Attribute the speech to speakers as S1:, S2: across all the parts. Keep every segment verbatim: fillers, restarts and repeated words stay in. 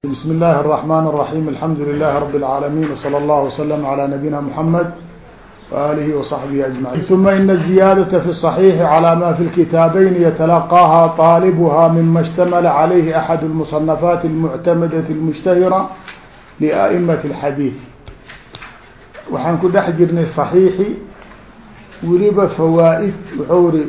S1: بسم الله الرحمن الرحيم الحمد لله رب العالمين وصلى الله وسلم على نبينا محمد وآله وصحبه أجمعين. ثم إن الزيادة في الصحيح على ما في الكتابين يتلقاها طالبها مما اشتمل عليه أحد المصنفات المعتمدة المشتهرة لأئمة الحديث. waxaan ku dhex jirnay صaxiixi weliba fawaaid wuxuu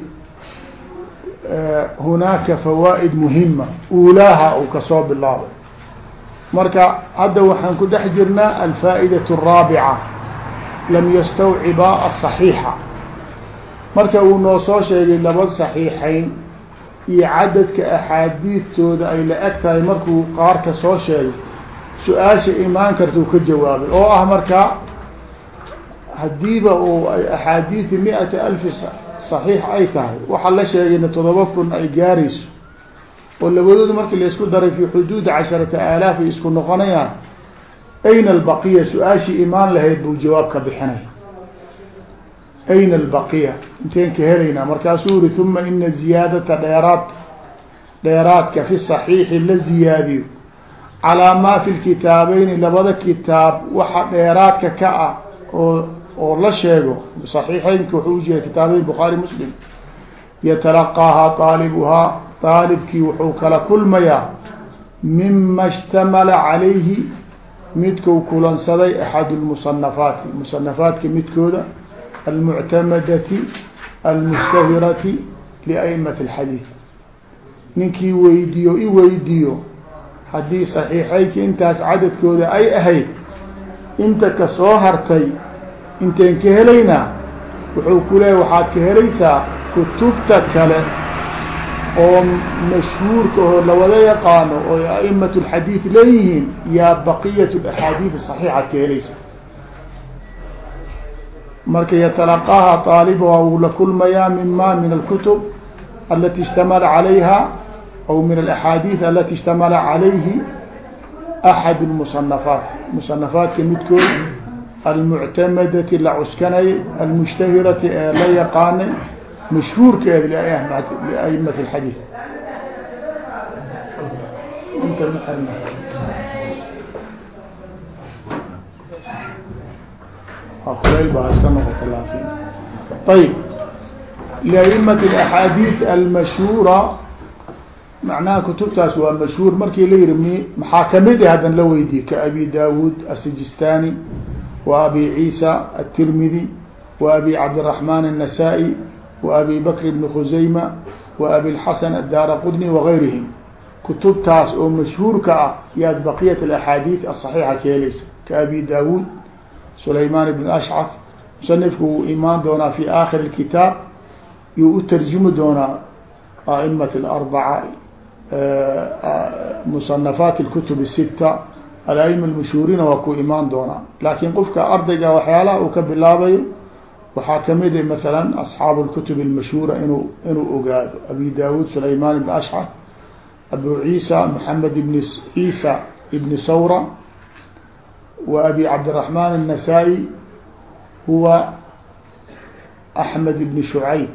S1: hunaaka fawaaid muhima uulaaha uu kasoo bilaabay. marka hadda waxaan ku dhex jirnaa alfaa'idaة الraabica lam yastawciba aلصaxiixa. marka uu noo soo sheegay laba صaxiixayn iyo cadadka axaadiistooda ay la eg tahay markuu qaarka soo sheegay su-aasha imaan kartuu ka jawaabay oo ah marka hadiiba uu ay axaadiidi mi-ata alfi صaxiix ay tahay waxaa la sheegayna todoba kun ay gaarayso oo labadooda markii la isku daray fi xuduudi casharata aalaaf ay isku noqonayaan ayna albaqiya su-aashii imaan lahayd buu jawaab ka bixinay. ayna albaqiya inteen ka helaynaa markaasuu yuri uma ina ziyaadata dheeraad dheeraadka fi صaxiixi la ziyaadiyo calaa maa fi lkitaabeyni labada kitaab waxa dheeraadka ka ah oo oo la sheego صaxiixeynka wuxuu ujeeda kitaabeyn bukhaari muslim yatalaqaahaa طaalibuhaa طaalibkii wuxuu kala kulmayaa mima اshtamala calayhi midkuu kulansaday axad اlmusanafaati musanafaadka midkooda almuctamadati almushtahirati liaimati اlxadiid. ninkii weydiiyo i weydiiyo haddii صaxiixeynka intaas cadadkooda ay ahayd inta ka soo hartay inteen ka helaynaa wuxuu ku leeya waxaad ka helaysaa kutubta kale oo mashhuurka oo lawada yaqaano oo a'imat اlxadiid leeyihiin yaa baqiyat اaxaadiid صaxiixaad ka helaysaa. marka yatalaqaaha طaalibuha wuu la kulmayaa mima min alkutub alati اshtamala calayha aw min alaxaadiid alati اshtamala calayhi axad اlmusanafaat musanafaadka midkood almuctamadati la cuskanay almushtahirati ee la yaqaanay mashhuurkeeda liaimati اlxadiid. inta kuleyl baa iska noqota laakin ayb liaimati اlaxaadiid almashhuura macnaha kutubtaas waa mashhuur markii la yihi m maxaa kamid ah haddan la weydiye ka abi daawud asijistani wa abi ciisa الtirmidi wa abi cabdالرaحman النasائي wa abi bakr bn khusayma wa abi اlxasan الdaara qudni wagayrihim. kutubtaas oo mashhuurka ah yaad baqiyat اaxaadiid aصaxiixa ka helaysa ka abi daawud sulayman bn ashcaf musanifku wuu imaan doonaa fi aakhir kitaab yuu u tarjumi doonaa a'imat اarbaca musanafaat اkutub الsita alaima almashhuuriina waa ku imaan doonaa. laakin qofka ardayga waxyaalaha uu ka bilaabayo waxaa kamid a masalan asxaabu اlkutub اlmashhuura inuu inuu ogaado abi daawud sulayman ibn ashcaf, abu ciisa moxamed ibn ciisa ibni sawra, wa abi cabdالرaحman النasائي huwa axmed ibn shucayb,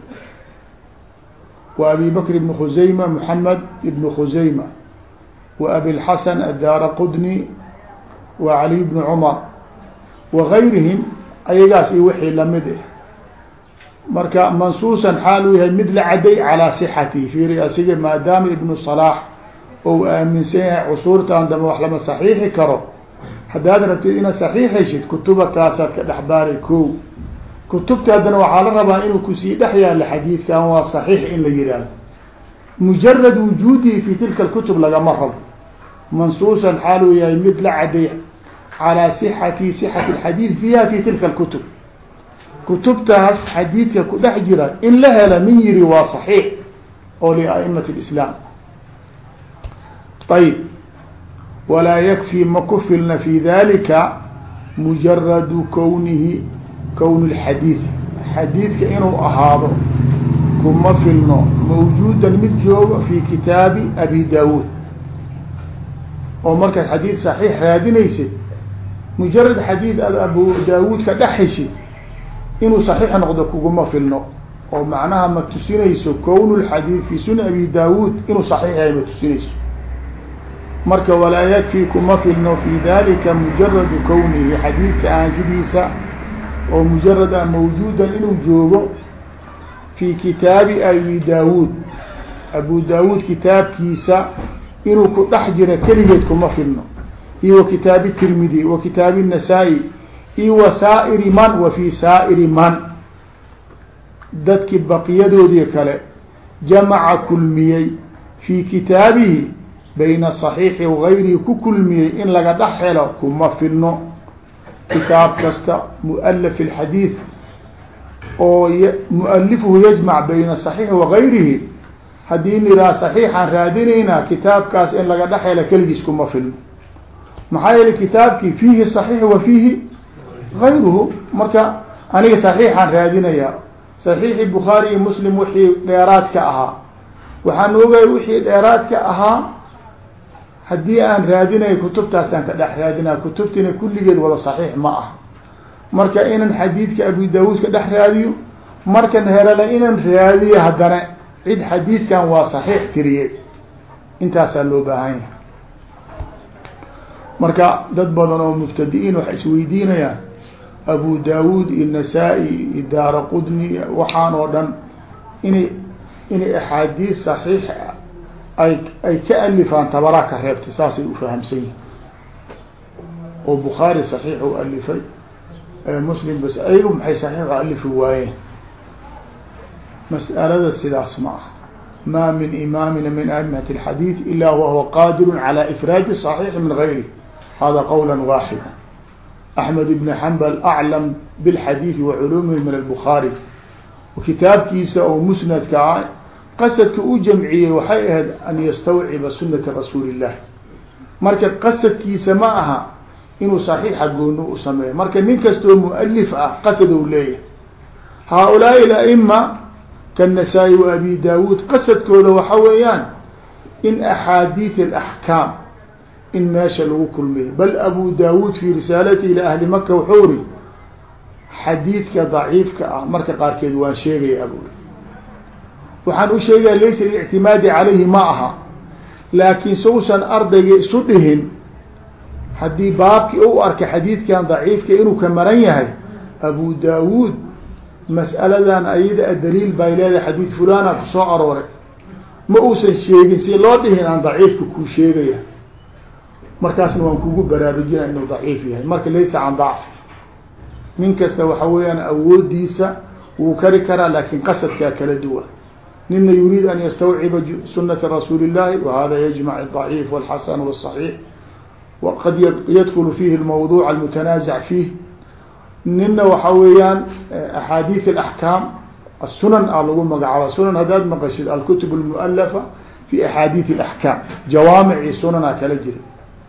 S1: wa abi bakr ibn khusayma moxamed ibn khusayma, wa abi اlxasan الdaara qudni wa cali bn cumar wagayrihim ayagaas iyo wixii lamid ah. marka mansuusan xaal uu yahay mid la caday calaa sixati fiiri asiga maadaama ibnu salaax ou aaminsan yahay cusuurtan dama wax lama saxiixi karo haddaad rabtid inaad saxiix heshid kutuba taasaad ka dhexbaaray ko kutubta haddana waxaa la rabaa inuu kusii dhex yaalo xadiidkan waa saxiix in la yihahdo mujarad wujuudihi fi tilka اkutub lagama rabo. mansuusan xaal uu yahay mid la caday calaa sixati sixati اxadiid fiiha fi tilka اkutub. kutubtaas xadiidka ku dhex jira in la hela min yiri waa صaxiix oo lia'imat اlislaam. ayb walaa yakfi ma ku filna fi dalika mujaradu kownihi kown اlxadiid xadiidka inuu ahaado kuma filno mawjuudan mid jooga fi kitaabi abi daawud oo markaad xadiid صaxiix raadinaysid mujarad xadiid aad abu daawud ka dhex heshid inuu صaxiix noqdo kuguma filno oo macnaha ma tusinayso kown اlxadiid fi sunan abi daawud inuu صaxiix yahay ma tusinayso. marka walaa yakfi kuma filno fi dalika mujaradu kownihi xadiidka aansidiisa oo mujarad a mawjuudan inuu joogo fi kitaabi abi daawuud abu daawuud kitaabkiisa inuu ku dhex jira keligeed kuma filno iyo wa kitaabi tirmidi wa kitaabi الnasaa-i iyo wa saa'iri man wa fi saa'iri man dadkii baqiyadoodii kale jamaca kulmiyey fi kitaabihi bayna صaxiixi wagayrihi ku kulmiyey in laga dhex helo kuma filno kitaab kasta mualaf اxadiiث oo mualifuhu yajmac bayna صaxiixi wagayrihi haddii niraa صaxiixaan raadinaynaa kitaabkaas in laga dhex helo keligiis kuma filno maxaa yeele kitaabkii fiihi صaxiix wa fiihi gayruhu marka aniga صaxiixaan raadinayaa صaxiixi bukhaari iyo muslim wixii dheeraadka ahaa waxaan ogay wixii dheeraadka ahaa haddii aan raadinayo kutubtaasaan ka dhex raadinaya kutubtina kulligeed wada صaxiix ma ah marka inan xadiidka abu daawuud ka dhex raadiyo markan herala inan raadiyo haddana cid xadiidkan waa صaxiix tiriyey intaasaa loo baahan yahay marka dad badan oo mubtadi'iin waxay isweydiinayaan abu daawuud iyo nasaa-i iyo daara qudni waxaan oo dhan inay inay axaadiis صaxiix ay ay ka alifaan tabaraa ka reebtay saasay ufahamsan yihin oo bukhaari صaxiix u alifay muslim bas ayagu maxay صaxiix u alifi waayeen mas'alada sidaas ma ah ma min imaamina min aimati الxadiiث ila wahuwa qaadiru calى ifraadi صaxiix min gayri hada qawla waaxida أحmed بن حنbل أعlم bالxadيiث وculumihi min الbخaarي kitaabkiisa oo musnadka ah qasadka u jamciyey waxay ahayd an ystawciba sunata rasuuli الlah marka qasadkiisa ma aha inuu صaxiixa gooni u sameeyo marka nin kastoo mualif ah qasad u leeyahay haaulaaءi الأئma kaالنasaa-i و abi daawuud qasadkooda waxa weeyaan in axaadiiث الأحkaam in meesha lagu kulmiyo bal abu daawuud fi risaalati ila ahli maka wuxuu ri xadiidka daciifka ah marka qaarkeed waan sheegaya aburi waxaan u sheegaya laysa اlictimaadi calayhi ma aha laakiin sausan ardayga isu dhihin haddii baabkii u arka xadiidkan daciifka inuu ka maran yahay abu daawuud mas'aladan ayada daliil bay leedahay xadiid fulana kusoo arooray ma uusan sheegin si loo dhihin aan daciifka kuu sheegaya markaasna waan kugu baraarujina inuu daciif yahay marka laysa can dacfi nin kasta waxa weeyaan awoodiisa wuu kari karaa laakin qasadkaa kala duwan nina yuriid an yastawciba sunata rasuuli الlahi wahada yajmac الضaciif wاlxasan wالصaxiix waqad yadkulu fihi اlmawduc almutanaazac fiih nina waxa weeyaan axaadiiث اlaxkaam الsunan a lagu magacaaba sunan haddaad maqashid alkutub اlmualafa fi axaadiiث اlaxkaam jawaamici sunana kala jira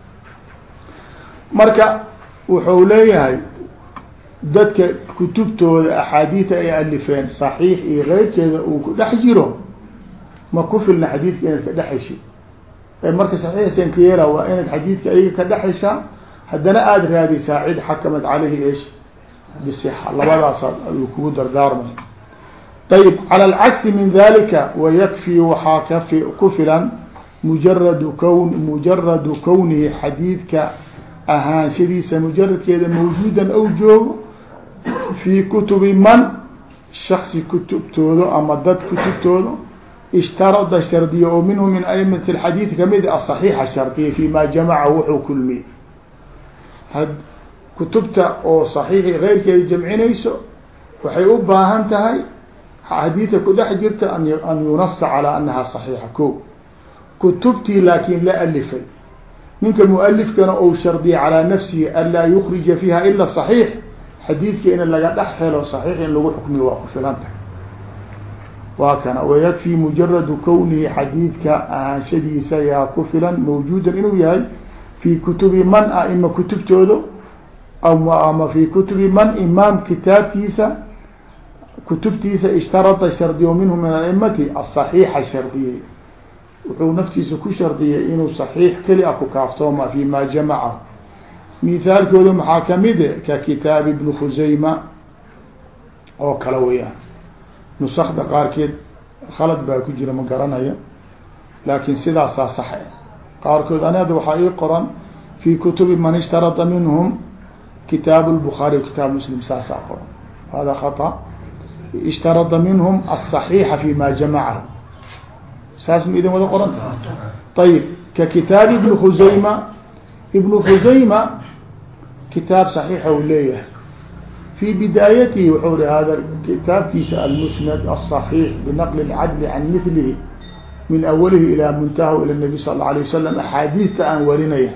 S1: marka wuxuu leeyahay dadka kutubtooda axaadiida ay alifeen صaxiix iyo keyrkeeda uu ku dhex jiro ma ku filna xadiidka inaad ka dhexeshi marka صaxiixsan ka yeela waa inaad xadiidka ayaga ka dhexeshaa haddana aada raadisaa cid xakamad caleyhi esh bصxa labadaas ayuu kugu dardaarmay ayb calى اlcagsi min dalika wayakfi waxaa kafi ku filan mujaradu kwn mujaradu kownihi xadiidka ahaanshadiisa mujaradkeeda mawjuudan ou joogo fii kutubi man shaksi kutubtooda ama dad kutubtooda ishtarada shardiya oo minhu min aimati اxadiid kamid aصaxiixa shardiya fi ma jamaca wuxuu kulmiyey kutubta oo صaxiixi keyrkeeda jamcinayso waxay u baahan tahay xadiidka ku dhex jirta an yunasa calى anaha صaxiixa ko kutubtii laakin la alifay ninka mualifkana ou shardiya calىa nafsihi anlaa yukrija fiiha ila صaxiix xadiidka in laga dhex helo صaxiix in lagu xukmiyo waa ku filan tahay waa kana wayakfi mujaradu kownihi xadiidka ahaanshadiisa yaa ku filan mawjuudan inuu yahay fi kutubi man aima kutubtooda ama fi kutubi man imaam kitaabkiisa kutubtiisa ishtarada shardiyo minhu min aimati aصaxiixa shardiyey wuxuu naftiisa ku shardiyay inuu صaxiix keli a ku kaaftooma fi ma jamaca mithaalkooda maxaa kamide ka kitaab ibn khusayma oo kale weyaan nusakda qaarkeed khalad baa ku jira ma garanaya laakin sidaasaa sax qaarkood anada waxaa ii qoran fi kutubi man ishtarata minhum kitaab الbخaarي و kitaab mslim saasaa qoran, hada khaطأ. ishtarata minhum الصaحيixa fi ma jamacahu, saas ma idin wada qoranta. ayib ka kitaabi ibn khusayma, ibn khusayma kitaab صaحيixa u leeyahay. في بدايته وxuu ri hada kitaabkiisa المسند الصحيح بنqل العدل عن مثله من أوله إلى منتهى إلى النبي صلى الله عليه وسلم أحاadiثta aan warinaya.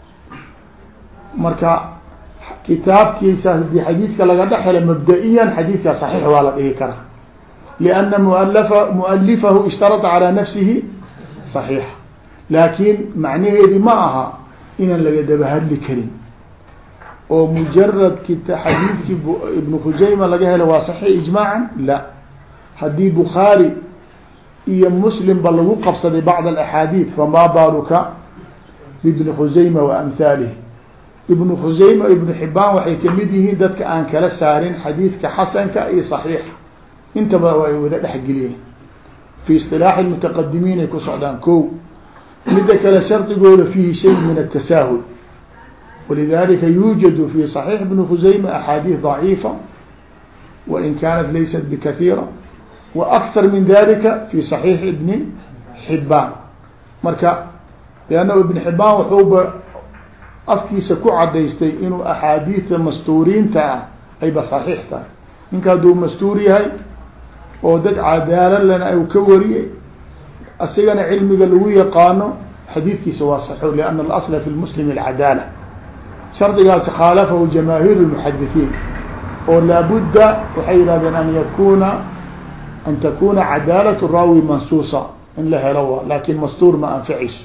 S1: marka kitaabkiisa hadii xadيiثka laga dhexelo مبدئيا xadيiثka صحيح waa la dhihi kara لأن مؤلف مؤلفه اشhtarطa على نفسه صحيح, laakin macnaheedi ma aha inaan laga daba hadli karin oo mujarad xadiidkii ibn khusayma laga helo waa صaحيح iجmاعا la. hadii bukhaarي iyo mslim ba lagu qabsaday bعض الأحاadيث fama baaluka ببن khusayma وأمثاalه. ibn khusayma ibn xibaan waxay kamid yihiin dadka aan kala saarin xadiidka xasanka iyo صaحيixa, intaba ay wada dhexgeliyeen في اصطiلاaح المتaqdimiin ay ku socdaan. ko mida kale shardigooda fiihi shay min التساهل, ولذلika يوجد في صحيح بن خزيمة أحاadيث ضعيفة وإن كانت ليست بكثيرة, وأكثر من ذلika في صحيح بن حباn. marka لأnه بن حباn wuxuuba afkiisa ku cadaystay inuu أحاadiثa mastuuriinta ah ayba صaحيح tahay. ninka haduu mastuur yahay oo dad cadaalad lena ay ka wariyey asigana cilmiga lagu yaqaano xadiidkiisa waa صaحيح, لأن الأصل في المسلم العدالة. shardigaasi khaalafahu jamaahiir الmuxadiثiin oo laabudda waxay yihahdeen an yakuna an takuna cadaalaة raawi mansuusa in la helo, lakin mastuur ma anficayso.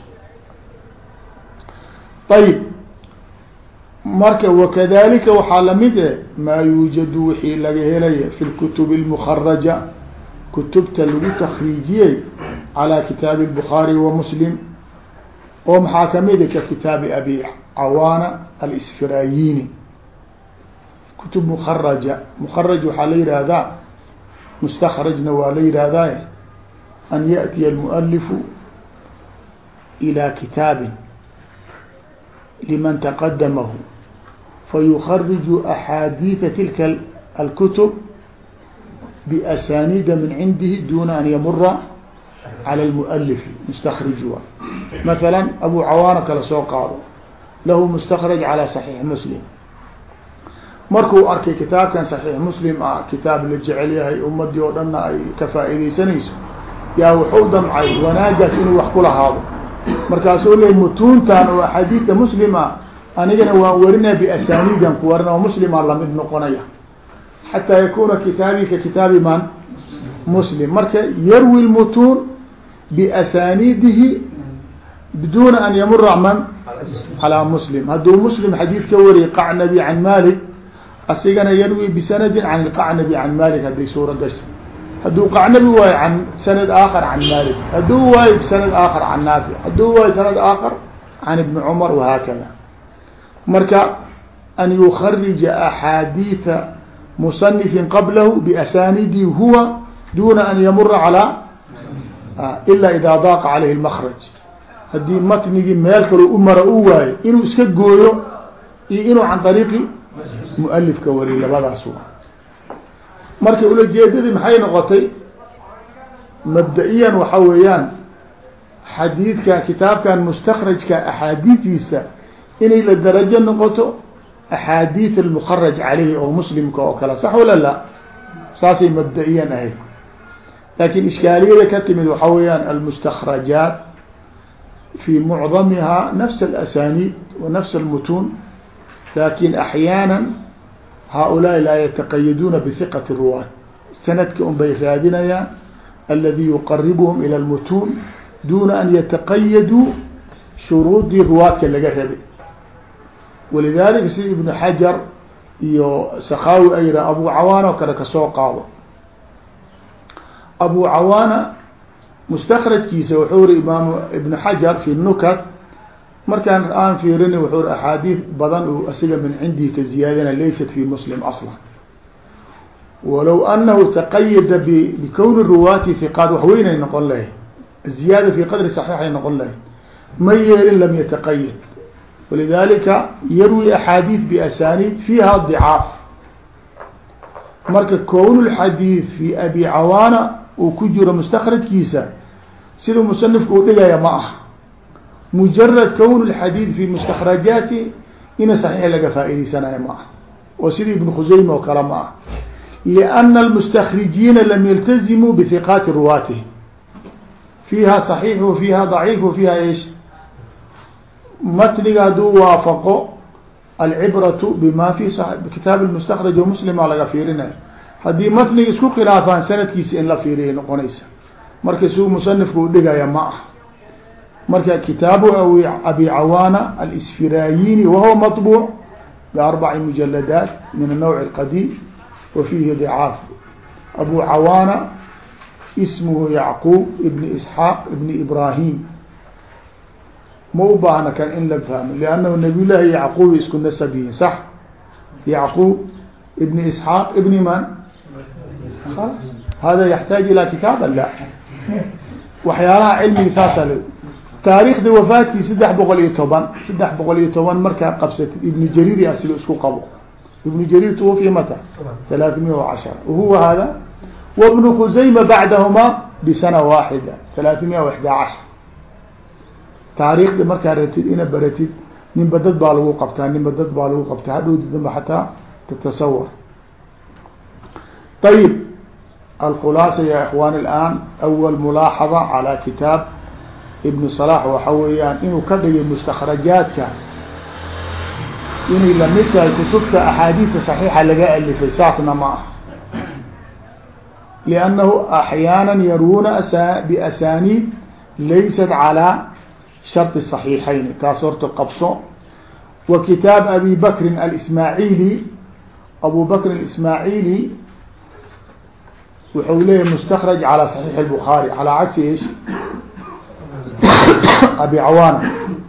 S1: ayib marka wakadalika waxaa lamid e maa yuujadu wixii laga helaya fi اlkutub الmukaraja, kutubta lagu takriijiyey calى kitaabi الbخaarي wa mslim, oo maxaa kamida ka kitaabi abi cawaana alsfirayini. kutub mukaraja, mukaraj waxaa la yihahdaa, mustakrajna waa la yihahdaa an yaأtiya الmuؤlifu ilى kitaabi liman taqadamahu fayukariju أxaadiiثa tilka اlkutub بأsaniida min cindihi duna an yamura calى الmuؤlif. mustakrij waa مثلا abu cawaana kala soo qaado, lahu mustakraj calى صaحيح mslim. markuu arkay kitaabkan صaحيح mslim ah kitaab la jecel yahay ummadii oo dhanna ay ka faaideysanayso, yaa wuxuu damcay wanaagaas inuu wax kulahaado. markaasuu le mutuuntan oo axaadiثa mslim ah anigana waan warinaya basaniidan ku warina oo mslima lamid noqonaya xatىa yakuna kitaabi ka kitaabi man mslim. marka yarwi اlmutuun basaniidihi biduna an yamura man calى mslim. hadduu mslim xadiid ka wariyay qacnabi can malik, asigana yarwi bisanadi can اlqacnabi can malik hadday suura gasho. hadduu qacnabi waayo can sanad aakar can malik, hadduu waayo sanad aakar can naafic, hadduu waayo sanad aakar can ibni cumar wahaakada. marka an yukarija axaadiiثa musanifin qablahu basaniidi huwa duna an yamura calى ila ida daaqa calayhi اlmakraj. haddii matnigii meel kaloo u mara u waayo inuu iska gooyo iyo inuu can ariiqi mualifka wariy, labadaas wa. marka ulajeedadii maxay noqotay mabda-iyan waxa weeyaan xadiidka kitaabkan mustakrajka axaadiidiisa inay la darajo noqoto axaadiiث almukaraj caleyhi oo muslimka oo kale, sax wala la? saasay mabda-iyan ahayd. laakin ishkaaliyada ka timid waxa weeyaan almustakrajaat في معظمها نفس الأسانيد ونفس المتون، لكن أحيانا هؤلاء لا يتقيدون بثقة الرواة. سندك أم بيرادنا الذي يقربهم إلى المتون دون أن يتقيدوا شروط الرواة كاللقاء. ولذلك سيد ابن حجر سخاوي أيضا أبو عوانة وكذا كسوق أبو عوانة مستخرجkiisa wuxuu ri imaam ibn xajar fi nukat markaan aan fiirini wuxuu ri axaadiid badan uu asiga min cindii ka ziyaadana laysat fi muslim aslan, walow anahu taqayada bikowni ruwaati hiqaat wax weynay noqon lahayd, ziyaada fi qadri saxiixay noqon lahayd, ma yeelin lam yataqayad. walidalika yarwi axaadiid biasaniid fiiha dicaaf. marka kown lxadiid fi abi cawaana uu ku jiro mustakrajkiisa siduu musanifku u dhigaya ma ah mujarad kown lxadiid fi mustakrajaati ina saxiix laga faa'idaysanayo ma ah oo sidii ibn khusayma oo kale ma ah liana almustakrijiina lam yaltazimuu bihiqaati ruwaatihim fiiha صaxiix wa fiiha ضaciif wa fiiha ish matniga hadduu waafaqo alcibratu bima fi kitaab mustakraj o muslima laga fiirinaya haddii matniga isku khilaafaan sanadkiisa in la fiiriya noqonaysa marka siuu musanifku u dhigaya ma ah marka kitaabu abi cawaana alisfirayini wahuwa maطbuuc biarbaci mujaladaat min anawc اlqadiim wa fiihi dicaaf. abu cawaana ismuhu yacquub ibn isxaaq ibn ibrahim ma u baahna kan in la fahmo liannahu nabiy llaahi yacquub isku nasab yihin sax yacquub ibn isxaaq ibni man alas hada yaxtaaj ilaa kitaaba la waxyaalaha cilmiga saasa le taariikda wafaadkii saddex boqol iyo toban saddex boqol iyo toban markaa qabsatid ibn jariir asiga isku qabo ibn jariir twufiya mata ثalaثمiya وcashara wahuwa hada wbn khusayma bacdahuma bisana waaxida ثalaثمiya وixdaa cashar. taariikda markaa ratid ina baratid ninba dad baa lagu qabtaa ninba dad baa lagu qabtaa hadhowdi danba xataa tatasawar. ayib alkhulaasa ya ikhwaan اlan awal mulaaxada calى kitaab ibn صلاح waxa weeyaan inuu ka dhigay mustakrajaadka inay lamid tahay kutubta axaadiista صaxiixa laga alifay saasna ma ah liannahu axyaana yaruuna biasaniid laysat calى sharط صaxiixayn taas horta qabso. wa kitaab abi bakrin alismaaعili abu bakr ismaaعili wuxuu leeyahy mustakraj calى صaxiix الbخaarي calى cagsi ish abi cawaana.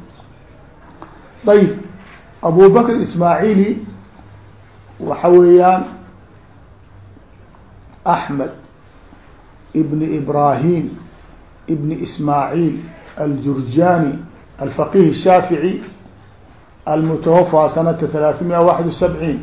S1: ayb abu bakr ismaaعili waxa weeyaan axmed ibn ibrahim ibn ismaaعil aljurjani alfaqih الshaafiعي almutawafى sanata ثalaثمiya waxد وسبعين.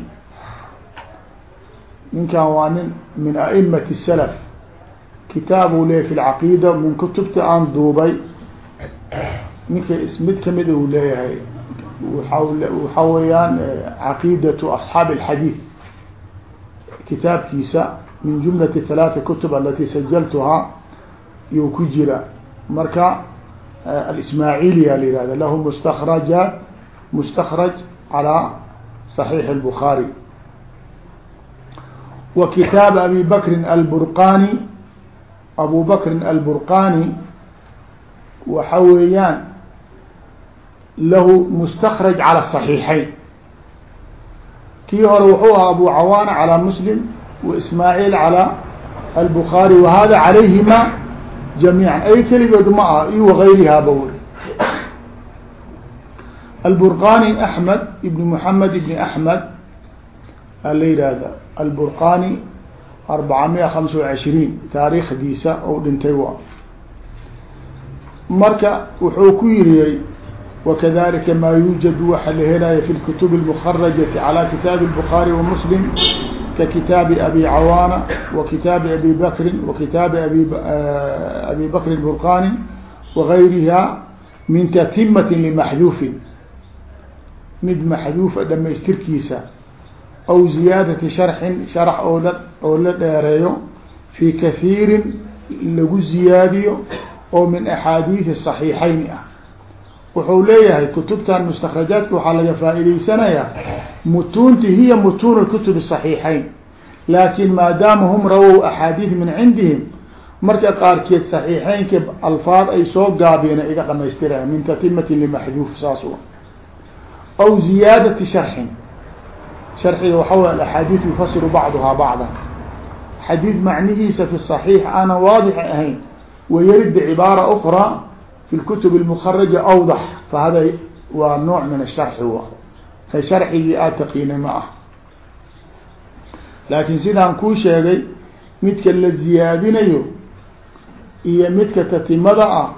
S1: ninkan waa nin min a'imaة الslf kitaabu leeyahy fi lcaqiida min kutubta aan duubay ninka mid kamid u leeyahay waxa weeyaan caqiidatu asxaabi اlxadiid kitaabkiisa min jumlati ثalaثa kutub alati sajaltuhaa iyuu ku jira marka alismaaعiliya la yihahda lahu mustakrajaat mustakraj calى صaxiix الbخaarي. wa kitaab abi bakrin alburqani abu bakrin alburqani waxa weeyaan lahu mustakraj calى الصaxiixayn kii hore wuxuu ahaa abu cawaana calى muslim wa ismaaعil calى albخaarي wa hada calayhima jamiiعa ay keligood ma ah iyo wagayrihaaba weri. alburqani axmed ibn mحamed ibn axmed ala yihahda alburqani arbaca miya hamsa وعishriin taariikhdiisa ou dhintay wa marka wuxuu ku yiriyey wakadalika ma yuujadu waxa la helaya fi اlkutub اlmukharajati calى kitaabi الbخaarي wa muslim ka kitaabi abi cawaana wa kitaabi abi bakrin wa kitaabi abi abi bakr الburqani wagayriha min tatimati limaxduufin mid maxduufa dhamaystirkiisa aw ziyaadati sharxin sharax oo la oo la dheereeyo fi kahiirin lagu ziyaadiyo oo min axaadiidi صaxiixayn ah. wuxuu leeyahay kutubtan mustakrajaadka waxaa laga faa'idaysanayaa mutuunti hiya mutuun kutub الصaxiixayn laakin maadaama hum rawow axaadiid min cindihim marka qaarkeed صaxiixeynka alfaad ay soo gaabiyeen iga dhamaystiraya min tatimati limaxduuf saas u aw ziyaadati sharxin sharxiga waxa wey axaadiid yufasiru bacduhaa bacda xadiid macnihiisa fi صaxiix aanan waadix ahayn wayarid bcibaara ukra fi lkutub اlmukaraja awdax fahada waa nooc min asharxi wa ka sharxigii aad taqiina ma ah laakiin sidaan kuu sheegay midka la ziyaadinayo iyo midka tatimada ah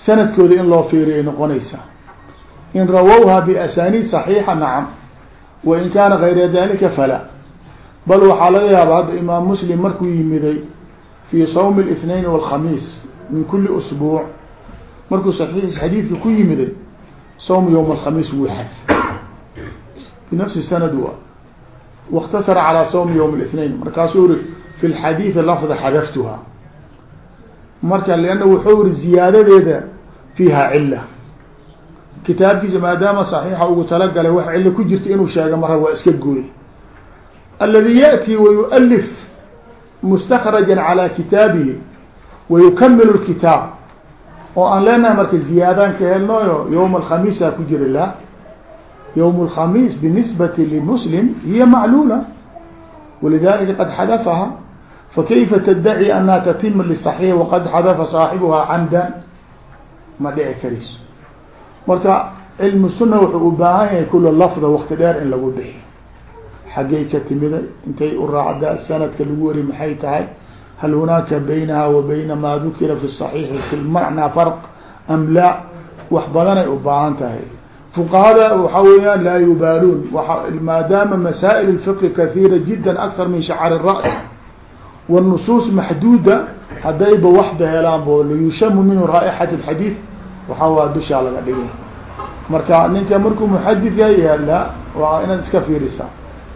S1: sanadkooda in loo fiiriyo ay noqonaysaa. in rawowha biasaniid صaxiixa nacam, wain kaana gayra dalika fala. bal waxaa laga yaaba hadda imaam muslim markuu yimiday fi sawm الاثnain والkhamiis min kuli usbuuc, markuu صaxiix xadiidka ku yimiday sawm ywm الkhamiis wuu xad binafsi sanad wa واktasara calى sawm ywm الاثnain, markaasuu uri fi اlxadiiثi lafda xadaftuha, marka lana wuxuu iri ziyaadadeeda fiiha cila, kitaabkiisa maadaama صaxiixa ugu talagalay wax cilo ku jirta inuu sheega mara waa iska gooy. aladi yaأti wayualif mustakraja calى kitaabihi wayukamilu اkitaab, oo aan leenahay marka ziyaadaan ka helnoyo ywm اlkhamiisa ku jira la ywm اlkhamiis binisbati limuslim hiya macluula walidalika qad xadafaha, fakayfa taddaci anha tatima liصaxiix waqad xadafa saaxibuha camdan, ma dhici karayso. marka cilmu suna wuxuu u baahan yahay kula lafda wakti dheer in lagu bixi, xaggay ka timiday, intay u raacda, sanadka lagu wari maxay tahay, hal hunaaka baynaha wa bayna ma dukira fi صaxiixi fi lmacnaa farq am la, wax badanay u baahan tahay. fuqahada waxa weeyaan laa yubaaluun, maadaama masaa'il اfiqhi kahiira jida akar min shacr الra's wالnusuus maxduuda, haddayba waxba helaan bo liyushamu minhu raa'ixat اxadiid, waxaa waa dushaa laga dhigay. marka ninka markuu muxadid yahay la waa inaad iska fiirisaa.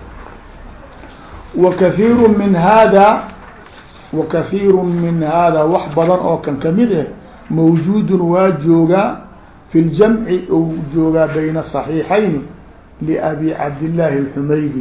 S1: wakaiiru min hada wakaiiru min hada wax badan oo kan kamid ah mawjuudun waa joogaa fi ljamci ou joogaa bayna صaxiixayn liabi cabdillaahi اlxumaydi.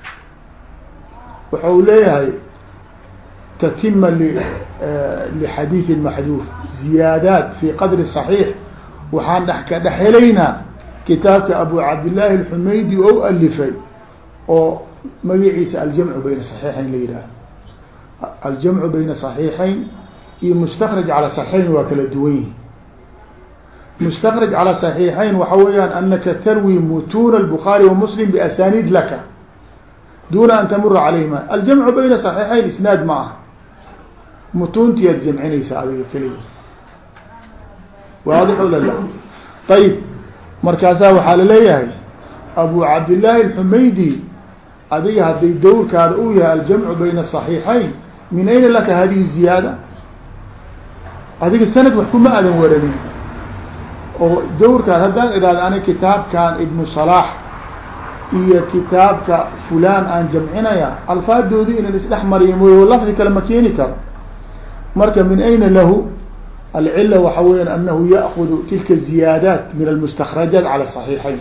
S1: waxau leeyahay tatima lxadiiث maxduuf ziyaadaat fi qadri صaxiix, waxaan dhex ka dhex helaynaa kitaabka abu cabdillaahi اlxumaydi ou alifay oo magaciisa aljamcu bayna صaxiixayn la yihaaho. aljamcu bayna صaxiixayn iyo mustakraj calى صaxiixayn waa kala duwan yihi. mustakraj calى صaxiixayn waxa weeyaan anaka tarwi mutuuna الbukhaari وmuslim biasaniid laka duna an tamura calayhima. aljamcu bayna صaxiixayn isnaad ma ah, mutuuntiyaad jamcinaysa adiga keliya, waadix la la. ayib markaasaa waxaa laleeyahay abu cabdillaahi اlxumaydi, adiga hadday dowrkaada u yahay aljamcu bayna صaxiixayn, min ayna laka hadihi ziyaada? adiga sanad wax kuma adan waranin, oo dowrkaad haddaan idhahdo ana kitaabkan ibnu salaax iyo kitaabka fulaan aan jamcinaya, alfaadoodii inan isdhex mariya mooy lafdi kale ma keeni karo. marka min ayna lahu alcila waxa weya anahu yaakudu tilka ziyaadaat min almustakrajaat calى صaxiixayn.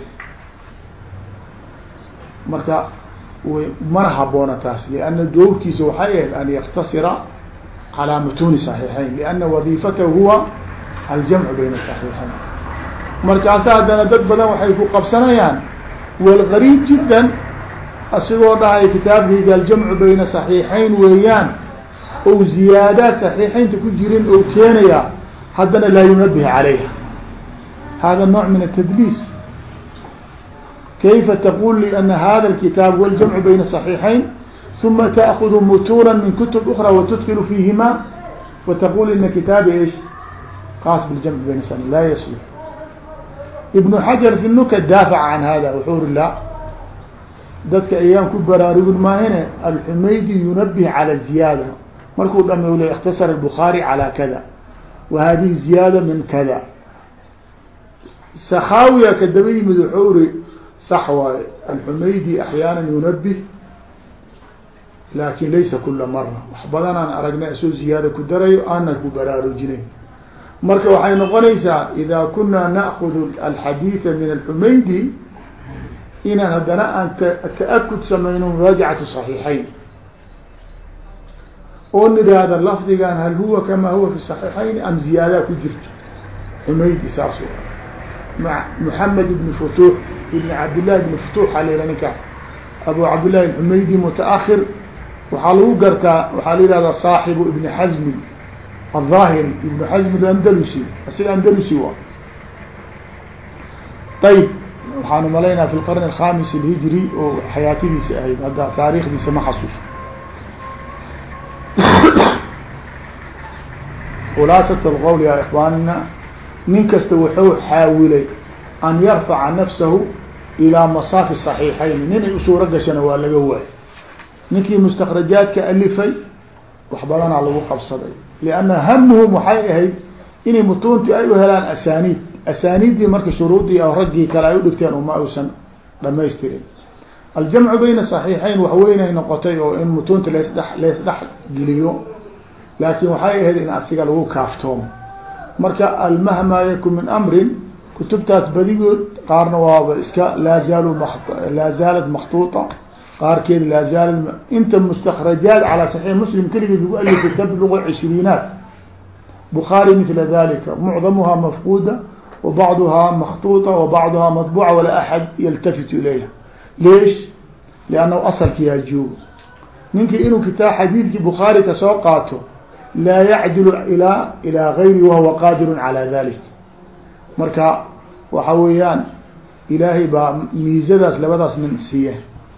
S1: marka mana haboona taas, lianna dowrkiisa waxay ahayd an yaktasira calى mutuuni صaxiixayn, lianna wadiifatahu huwa aljamcu bayna صaxiixayn. markaasa haddana dad badan waxay ku qabsanayaan walgariib jiddan asigoo dhahay kitaabkayga aljamcu bayna صaxiixayn weeyaan, ou ziyaadaad صaxiixaynta ku jirin ou keenaya, haddana laa yunabih calayha. hada nooع min الtdliis. kayfa taqul li ana hada اlkitaab wاljamcu bayna صaxiixayn ثuma taأkudu mutuuna min kutub أخrى watudkil fiihima wataqul ina kitaabi ish kaas biljamc bayna صaxiixayn laa yaslح. ibnu xajar fi nuka daafac can hada, wuxuu uri la dadka ayaan ku baraarugin maahine alxumaydi yunabih calى ziyaada, markuu dham le اkhtasar الbخaarي calى kada wa hadihi ziyaada min kada. sakaawiya kadaba yimid wuxuu uri sax waaye alxumaydi axyaana yunabih laakin laysa kula mara, wax badanaan aragna isoo ziyaada ku darayo aanan ku baraarujinayn. marka waxay noqonaysaa ida kunaa naakudu alxadiida min alxumaydi inaan haddana aan ta'akud samayno muraajacatu صaxiixayn, oo nidhaahda lafdigan hal huwa kama huwa fi صaxiixayn am ziyaadaa ku jirto. xumaydi saas محamed ibn futuux ibn cabdillahi ibn futuux alera ninkaas abu cabdillahi alxumaydi mutaahir, waxaa lagu gartaa waxaa la yihahdaa saaxibu ibni xazmi الظاahري iبن حزم الأndلسي asiga أndلسي wa ayb waxaanu malaynaa في الqرن الخاaمس الهiجري oo xayaatadiisa ahayd, hadda taarikhdiisa ma xasuuso. khulaasaة الqول ya إخوانina nin kasta wuxuu xaawilay an yarfaca nafsahu ilىa masaafi صaxiixayn nin ay usuuro gashana waa laga waayay. ninkii mustakrajaadka alifay wax badanaa lagu qabsaday lianna hamuhum waxay ahayd inay mutuuntii ay u helaan asaaniid asaaniiddii marka shuruudii o raggii kale ay udhigteen uma uusan dhamaystirin. aljamcu bayna صaxiixayn waxweynay noqotay oo in mutuunta lasdhe laysdhex geliyo, laakin waxay ahayd in asiga lagu kaaftoomo. marka almahmaa yakun min amrin kutubtaas badigood qaarna waaba iska laa zaalu laa zaalat maktuuطa, qaarkeed laa zaalad inta mustakrajaat calى صaxiix muslim keligeed lagu alifay tablugu cishriinaat. bukhaari mila dalika mucdamuhaa mafquuda wa bacduhaa maktuuطa wa bacduhaa maطbuuca walaa axad yaltafitu ilayha. leesh liannahu asalkiyaa joogo. ninkii inuu kitaab xadiidkii bukhaari ka soo qaato laa yacdilu ilaa ilaa gayri wahuwa qaadiru calى dalik. marka waxa weeyaan ilaahay baa miizadaas labadaas nin siiya.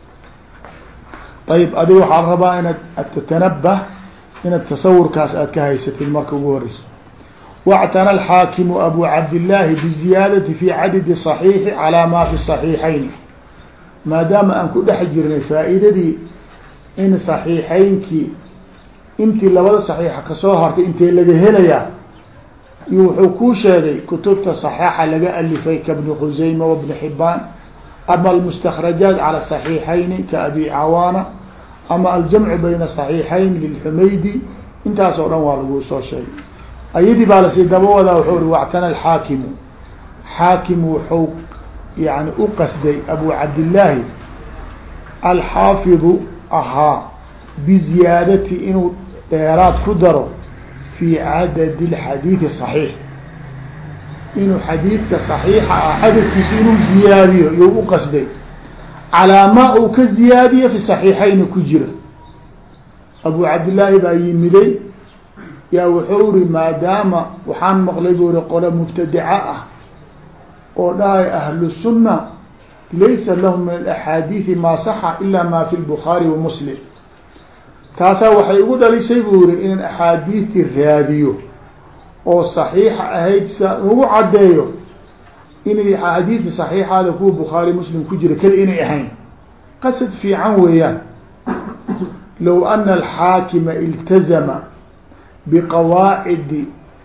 S1: ayb adiga waxaa rabaa inaad tatanabah inaad tasawurkaas aad ka haysatid marka ugu horeyso. wاctana alxaakimu abu cabdillaahi biziyaadati fi cadadi صaxiixi calaa ma fi صaxiixayn. maadaama aan ku dhex jirnay faa'iidadii in صaxiixaynkii intii labada صaxiixa kasoo hartay intee laga helayaa iyo wuxuu kuu sheegay kutubta صaxaaxa laga alifay kabni khusayma wabni xibaan, ama almustakrajaat calى صaxiixayni kaabi cawaana, ama aljamcu bayna صaxiixayn lilxumaydi. intaas oo dhan waa lagu soo sheegay. ayadii baa lasii daba wadaa wuxuu ri wactana alxaakimu xaakim wuxuu yani u qasday abu cabdillaahi alxaafidu ahaa biziyaadati inuu dheeraad ku daro fi cadad اxadiiثi صaxiix, inuu xadiidka صaxiixa ah cadadkiisa inuu ziyaadiyo you u qasday calaa ma uu ka ziyaadiyo fi صaxiixayni ku jira. abu cabdillaahi baa yimiday yaa wuxuu ri maadaama waxaan maqlay buu ri qole mubtadica ah oo dhahay ahlu sunna laysa lahum min alaxaadiiثi maa saxa ila ma fi lbukhaari wa muslim. taasaa waxay igu dhalisay buu yiri inaan axaadiistii raadiyo oo صaxiixa ahayd sa ugu caddeeyo inay axaadiistii صaxiixaada kuwa bukhaari muslim ku jira keli inay ahayn. qasad fiican weeyaan. low ana alxaakima iltazama biqawaacidi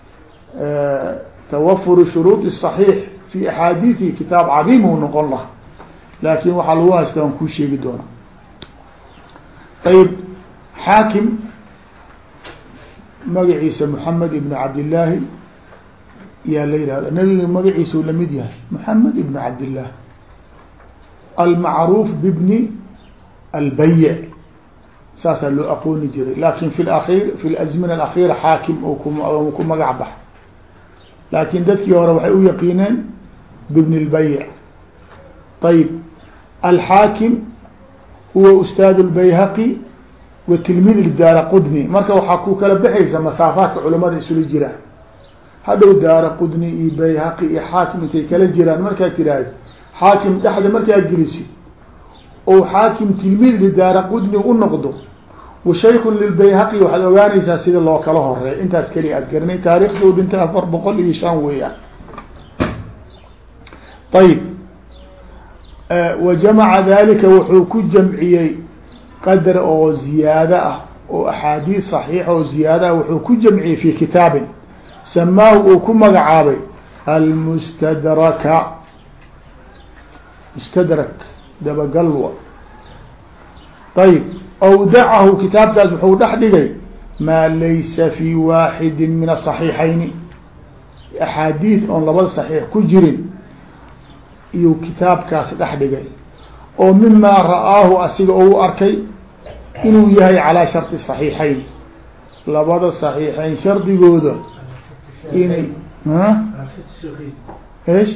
S1: tawafuri shuruud الصaxiix fi axaadiiثi kitaab cadiim uu noqon laha, laakin waxaa lagu haysta aan kuu sheegi doonaa. ayb xaakim magaciisa moxamed ibn cabdillaahi yaa la yihahda, nabiga magaciisa u lamid yahay moxamed ibn cabdillaah almacruuf bibni albayic, saasaa loo aqooni jiray. lakin fi akhir fi lazmina alakhira xaakim oo ku magac bax, laakin dadkii hore waxay u yaqiineen bibni اlbayic. ayb alxaakim huwa ustaad اlbayhaqi wa tilmid daara qudni. marka waxaa ku kala baxaysa masaafaadka culamada isula jiraan. hadhow daara qudni iyo bayhaqi iyo xaakim intay kala jiraan markaad tiraahdo xaakim dhexda markaad gelisid oo xaakim tilmid lidaara qudni u noqdo wa shaykun lilbayhaqi waxaad ogaanaysaa sida loo kala horeey. intaas keliya aad garanay. taarikhda u dhintay afar boqol iyo shan weeyaan. ayb wa jamaca dalika wuxuu ku jamciyey qadar oo ziyaado ah oo axaadiis صaxiixa oo ziyaada ah wuxuu ku jamciyey fi kitaabin samaahu uu ku magacaabay almustadraka. mustadrak dabagalwa. ayb awdacahu kitaabkaas wuxuu dhex dhigay maa laysa fi waaxidi min aصaxiixayni, axaadiis oon labada صaxiix ku jirin iyuu kitaabkaas dhex dhigay oo mima ra'aahu asiga oo u arkay inuu yahay calىa sharطi صaxiixayn, labada صaxiixayn shardigooda inay ايش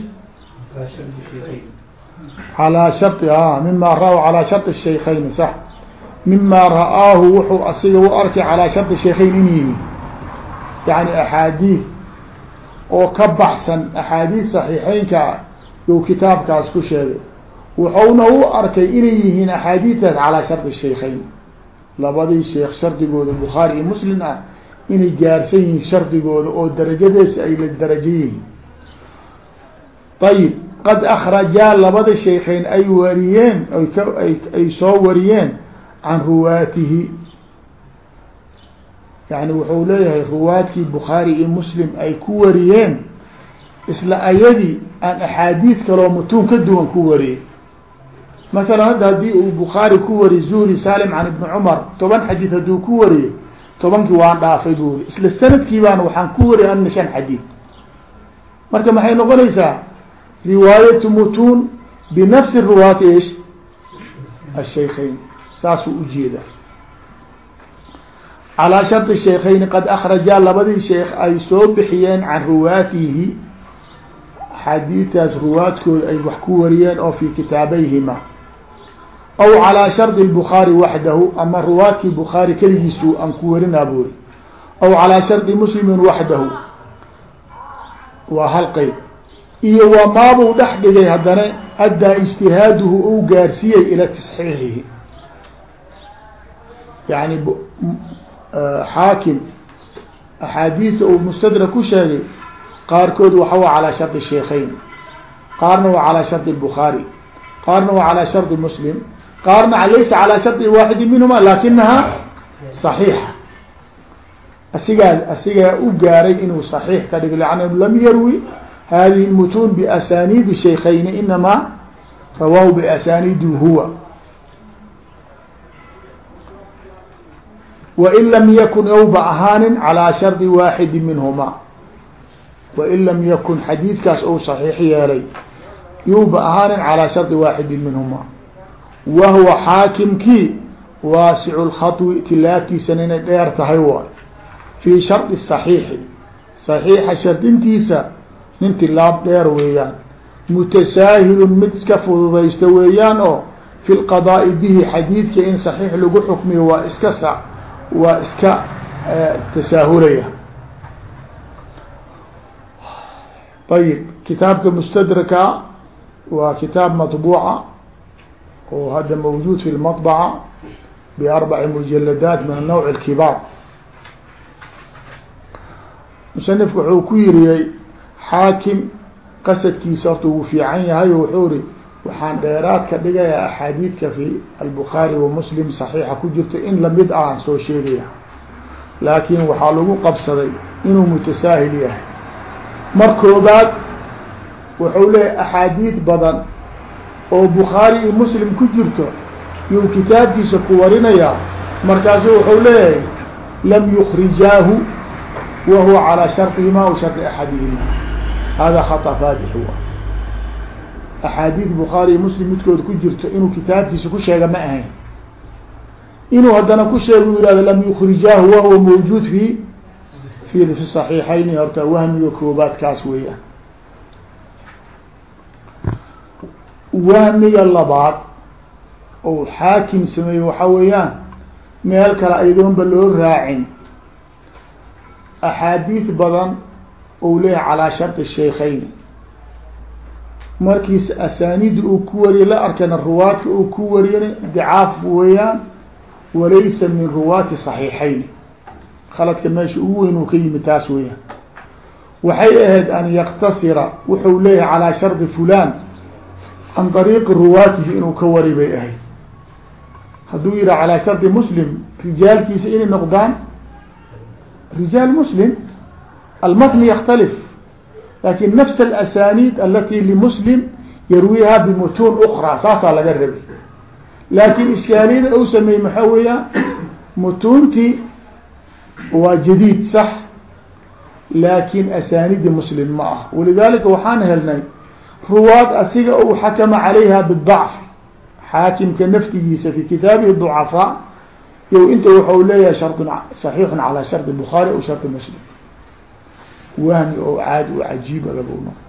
S1: على شرط اه مما رأوا على شرط الشيخين صح مما رآه وحو أصيغ وأركي على شرط الشيخين إنيه يعني أحاديث oo ka baxsan أحاadiث صحيحeynka you kitaabkaas ku sheegay wuxuuna u arkay inay yihiin أحاadiثaas calى شharط الشhaykhayn labadii sheekh shardigooda bukhaari iyo muslim ah inay gaarsan yihiin shardigooda oo darajadeesa ay la darajo yihiin ayib qad akrajaa labada sheekeyn ay wariyeen ay soo wariyeen can ruwaatihi, yani wuxuu leeyahay ruwaadkii bukhaari iyo muslim ay ku wariyeen isla ayadii aan axaadiid kaloo mutuun ka duwan ku wariyey. masalan hadda haddii uu bukhaari ku wari zuhri salim can ibni cumar toban xadiid hadduu ku wariyey tobankii waan dhaafay buu ri isla sanadkii baan waxaan ku wariyay ana shan xadiid. marka maxay noqonaysaa riwaayatu mutuun binafsi ruwaati ish ashaykhayn, saasuu ujeeda. calaa shardi shaykhayn qad akrajaa labadii sheekh ay soo bixiyeen can ruwaatihi, xadiidtaas ruwaadkooda ay wax ku wariyeen oo fi kitaabayhima, aw calaa shardi الbukhaari waxdahu, ama ruwaadkii bukhaari keligiisu aan ku warinaa buri, aw calaa shardi muslimin waxdahu, waa hal qeyb. iyo waa maabuu dhex dhigay haddana addaa ijtihaaduhu uu gaarsiiyey ila tasxiixihi, yani xaakim axaadiista uu mustadrak ku sheegay qaarkood waxa wa calaa shardi sheekhayn, qaarna waa calaa shardi الbukhaari, qaarna waa calaa shardi muslim, qaarna laysa calaa shardi waaxidi minhuma lakinaha صaxiixa. asigaa asigaa u gaaray inuu صaxiix ka dhigo lannahu lam yarwi hadihi الmutuun biasaniidi shaykhayn, inamaa rawaahu biasaniidi huwa. wain lam yakun yowba ahaanin calaa shardi waaxidi minhuma, wain lam yakun xadiidkaas ou صaxiix yeelay yowba ahaanin calaa shardi waaxidi minhuma, wahuwa xaakimkii waasicu اlkhaطwi tilaabtiisana inay dheer tahay waay fii shardi صaxiixi, صaxiixa shardintiisa nin tilaab dheer weeyaan, mutasaahilun mid iska fududaysta weeyaan oo fi lqadaa'i bihi xadiidka in صaxiix lagu xukmiyo waa iska sa waa iska tasaahulaya. ayib kitaabka mustadraka waa kitaab maطbuuca oo hadda mawjuud fi lmaطbaca biarbaci mujaladaat min anawc اlkibaar. musanifku wuxuu ku yiriyey xaakim qasadkiisa horta wuu fiican yahay o wuxuu ri waxaan dheeraad ka dhigayaa axaadiidka fi albukhaari wa muslim saxiixa ku jirto in lamid ah aan soo sheegaya, laakin waxaa lagu qabsaday inuu mutasaahil yahay. mar koobaad wuxuu leeyahy axaadiid badan oo bukhaari iyo muslim ku jirto yuu kitaabkiisa ku warinayaa, markaasu wuxuu leeyahay lam yukrijaahu wa huwa calaa shardihima aw shardi axadihima, hada khata faadix wa axaadiid bukhaari iyo muslim midkooda ku jirto inuu kitaabkiisa ku sheega ma ahayn, inuu haddana ku sheego u yihahdo lam yukrijaahu wahuwa mawjuud fi fi fi صaxiixayni, horta wahmiga koobaad kaas weeyaan. wahmiga labaad ou xaakim sameeye waxa weeyaan meel kale aydoonba loo raacin axaadiid badan ou leeyahay calaa shardi shaykhayn, markiis asaaniida uu ku wariyay la arkana ruwaadka uu ku wariyana dicaaf weeyaan, walaysa min ruwaati صaxiixayn. khaladka meesha ugu weyn uu ka yimi taas weeyaan. waxay ahayd an yaktasira wuxuu leeyahay calaa shardi fulan can طariiqi ruwaatihi inuu ka wari bay ahayd. hadduu yihaha calaa shardi muslim rijaalkiisa inay noqdaan rijaal muslim, almatn yaktalif, lakin nafs alasaniid alati limuslim yarwiha bimutuun ukra, saasaa laga rabay. laakin iskaaliyada u sameeyey maxaa weeyaan mutuuntii waa jadiid sax, laakin asaanidi muslim ma ah. walidalika waxaan helnay ruwaad asiga u xakama calayha bidacf, xaakimka naftigiisa fi kitaabihi ducafaa iyo inta waxau leeyahay shardun صaxiixun calaa shardi bukhaari aw shardi muslim. wahmi oo caadi oo cajiiba lagu noqdo.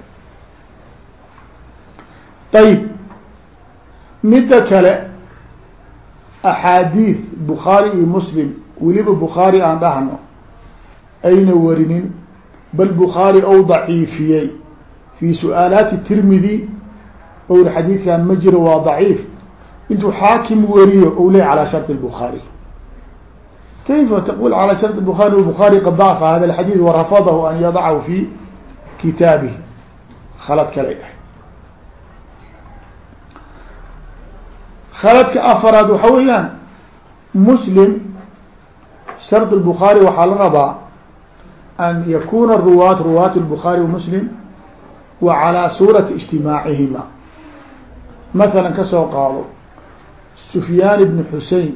S1: ayib midda kale axaadiid bukhaari iyo muslim weliba bukhaari aan dhahno ayna warinin, bal bukhaari ou daciifiyey fi su-aalaati tirmidi ou i xadiidkan ma jiro waa daciif, intuu xaakim wariyo ou ley calaa shardi الbukhaari. kayfa taqul calaa shardi الbukhaari wbukhaari qad dacfa hada اxadiid warafadahu an yadachu fi kitaabihi, khalad kale ah. khaladka afaraad waxa weeyaan muslim shard الbخaarي waxaa la rabaa an yakuna ruwaat ruwaat الbخaarي وmuslim wa calىa suurati اجtimaacihima. مثلا kasoo qaado سفyaan بن xusein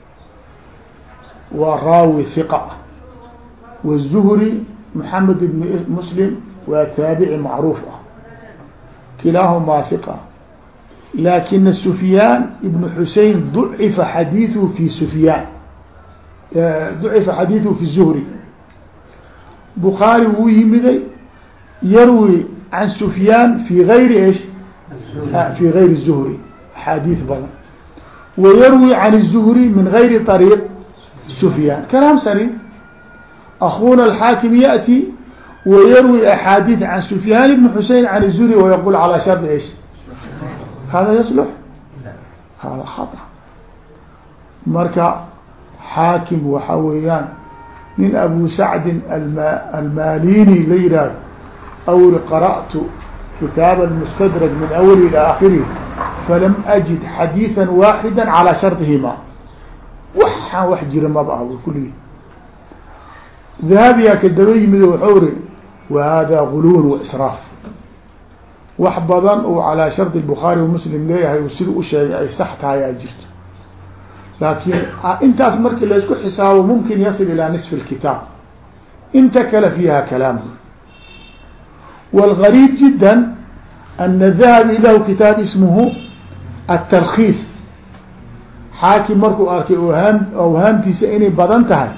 S1: waa raawi ثiqa, والزهري محamed بن mslim waa taabici macruuf ah, kilaahumaa ثiqa, lakina سفyaan بن xusein ضucifa xadiiثhu fi سفyaan ضucifa xadiiثhu fi الزهري. bخaarي wuu yimiday yarwi can سفyaan fi غayri ايش في غير الزهري أحاديث بدن, ويروي عن الزهري من غير طريق سفيان. كلام سليم. أخونا الحاكم يأتي ويروي أحاديث عن سفيان بن حسين عن الزهري ويقول على شرط إيش؟ هذا يصلح؟ هذا خطأ. مركا حاكم وحويان من أبو سعد الماليني ليراد أو قرأت kitaab المستdرج min أwl ilى akhirih falam أجid xadيiثا waaxida calى sharطihima. waxaan wax jira maba ah kuligi. dahabiyaa ka daba yimid waxau ri wa hada guluw وإsراaf. wax badan oo calىa sharط الbخaarي وmslim leeyahay sida u sheegay ay sax tahay aa jirto, laakin intaas marki laisku xisaabo mumkin yaصل ilى نصف الkitaab, inta kale fiiha kalaam. والغريب جدا أن الذهبي له كتاب اسمه التلخيص. xaakim markuu arkay whaam awhaamtiisa inay badan tahay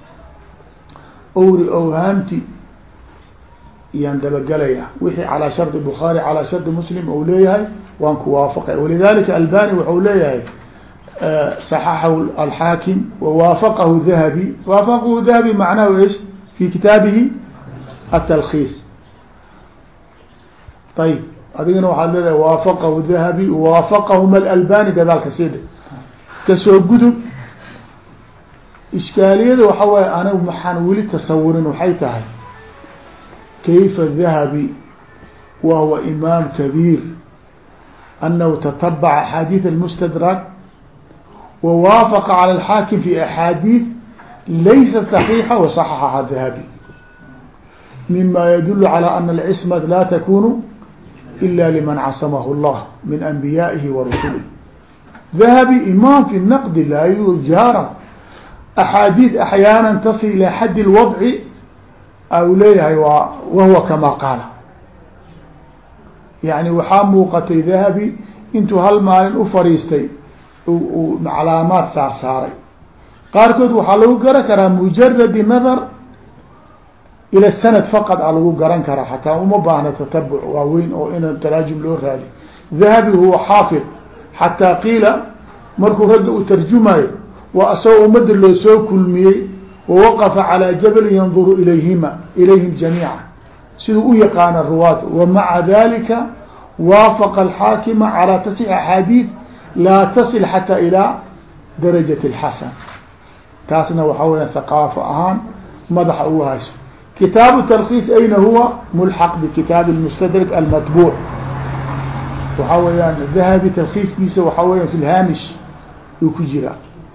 S1: owri awhaamti iyaan dabagelaya wixii calىa sharط الbخaarي calىa sharط mslim ou leeyahay waan ku waafaqay. walidalika albani waxau leeyahay صaxaxahu alxaakim وwaafaqahu dahabi. waafaqahu dahabi macnahu ايش fi kitaabihi التlkhiص. ayb adigana waxaad leedahay waafaqahu dahabi waafaqahuma alalbani gadaalka sida kasoo gudub. ishkaaliyada waxa waaye anigu maxaan weli tasawurin waxay tahay kayfa dahabi wa huwa imaam kabiir anahu tatabaca axaadiiث almustadrak wa waafaqa calى alxaakim fi axaadiiث laysa صaxiixa waصaxaxaha dahabi mima yadul calى ana alcismat la takunu إلا لمن عصمه الله من أنبيائه ورسله. ذهبي إمام في النقد لا يجارى. أحاديث أحيانا تصل إلى حد الوضع أو ليها وهو كما قال. يعني waxaa muuqatay ذهبي intuu hal maalin u fariistay calaamaad saar saaray. qaarkood waxaa lagu garan karaa mujarad nadar ilى sanad faqad a lagu garan karaa, xataa uma baahna tatabuc waaweyn oo in taraajum loo raadi. dahabi huwa xaafid xataa qiila markuu ragga u tarjumayo waa asagoo umada loo soo kulmiyey wawaqafa calىa jabal yanduru ilayhima ilayhim jamiica siduu u yaqaana ruwaad. wamaca dalika waafaqa alxaakima calىa tasix axaadiiث laa tasil xataa ilىa darajaة اlxasan. taasna waxaa weya haqaafo ahaan madaxa ugu hayso. kitaabu تlkhiis ayna huwa mulxaq bkitaab الmustadrak almatbuuع. waxaa weyaan dahabi talkiiskiisa waxaa weya fi lhaamish uu ku jira.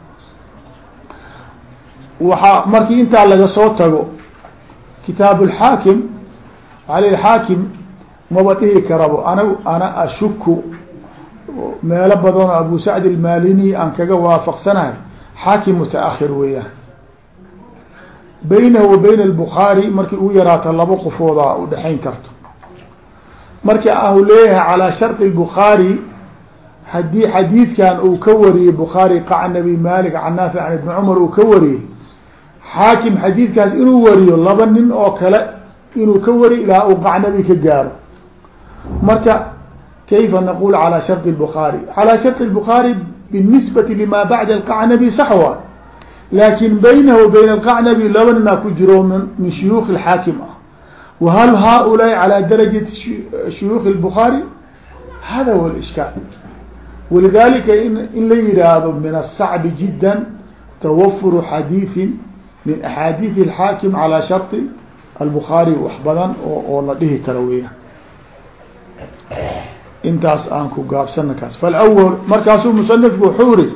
S1: waxaa markii intaa laga soo tago kitaab اlxaakim al xaakim maba dhihi karabo ana ana ashuku meelo badanoo abu sacd almalini aan kaga waafaqsanahay xaakim mutaahir weeyaan. baynahu wa bayna الbخaarي markii uu yaraato laba qofooda udhexayn karto. marka ahu leeyahay calىa sharط الbخaarي hadii xadiidkan uu ka wariyey bخaarي qacnabi malik can naafic can ibn cmar uu ka wariyey, xaakim xadiidkaas inuu wariyo laba nin oo kale inuu ka wariyo ilaa uu qacnabi ka gaaro. marka kayfa naqul calىa sharط الbخaarي calىa sharط الbخaarي biالnisbati lima bacda الqacnabi saxwa, laakin baynahu wa bayna alqacnabi laba ninaa ku jiro min shuyuukh alxaakim ah. wahal haaulaai calaa darajati shuyuukh الbخaarي hada huwa ishkaal. walidalika in la yihaahdo min الصacbi jida twafuru xadiiثi min axaadiiث الxaakim calىa sharطi الbخaarي wax badan oo la dhihi karo weeyaan. intaas aan ku gaabsana kaas falأwl markaasuu musanifku wuxuu iri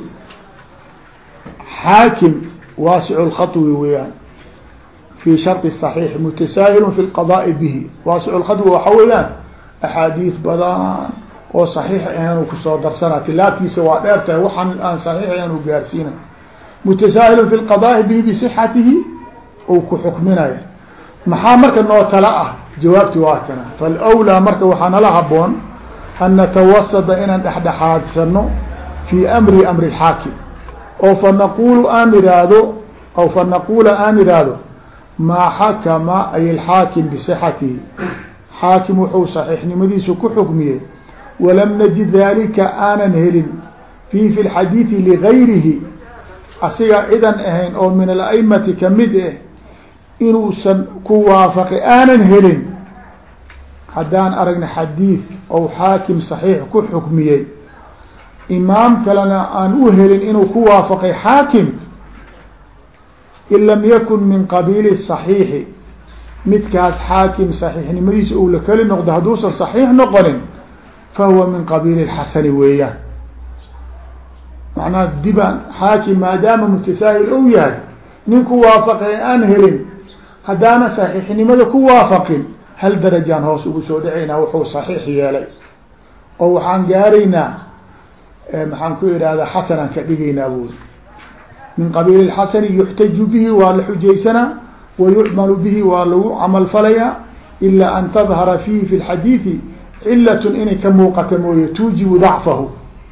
S1: xaakim waasic اlkhaطwi weyaan fi sharط الصaحيح mutasaahil fi اlqضاء bihi waasic اlkhaطwi waxa weeyaan axaadiis badan oo صaxiix ahayn kusoo darsana tilaabtiisa waa dheer tahay waxaan aan صaxiix ahayn u gaarsiina mutasaahil fi اlqضاء bihi bصxatihi ou ku xukminaya maxaa marka noo tala ah jawaabti waa kana falأwlىa marka waxaa nala haboon an natawasada inaan dhexdhexaadsano fi amri amri اxaakim oo fanaqulu aan ihaahdo aw fanaqula aan ihaahdo maa xakama ay alxaakim bisixatihi xaakim wuxuu saxiixnimadiisu ku xukmiyey walam najid dalika aanan helin fi fi lxadiidi ligayrihi asiga cidan ahayn oo min alaimati kamid ah inuusan ku waafaqi aanan helin haddaan aragna xadiid ou xaakim saxiix ku xukmiyey imaam kalena aan u helin inuu ku waafaqay xaakim in lam yakun min qabiili صaxiixi midkaas xaakim saxiixnimadiisa ou la keli noqdo hadduusan saxiix noqonin fahuwa min qabiili اxasani weeyaan macnaha dibaan xaakim maadaama mutasaahil ou yahay nin ku waafaqay aan helin haddaana saxiixnimada ku waafaqin hal darajaan hoos ugu soo dhacaynaa wuxuu saxiix yeelay oo waxaan gaaraynaa maxaan ku ihahdaa xasanaan ka dhigaynaa buuri min qabiil اxasani yuxtaju bihi waa la xujaysanaa wayucmalu bihi waa lagu camal falayaa ilaa an tadhara fiihi fi اlxadiidi cilat inay ka muuqata mooye tuujibu dacfahu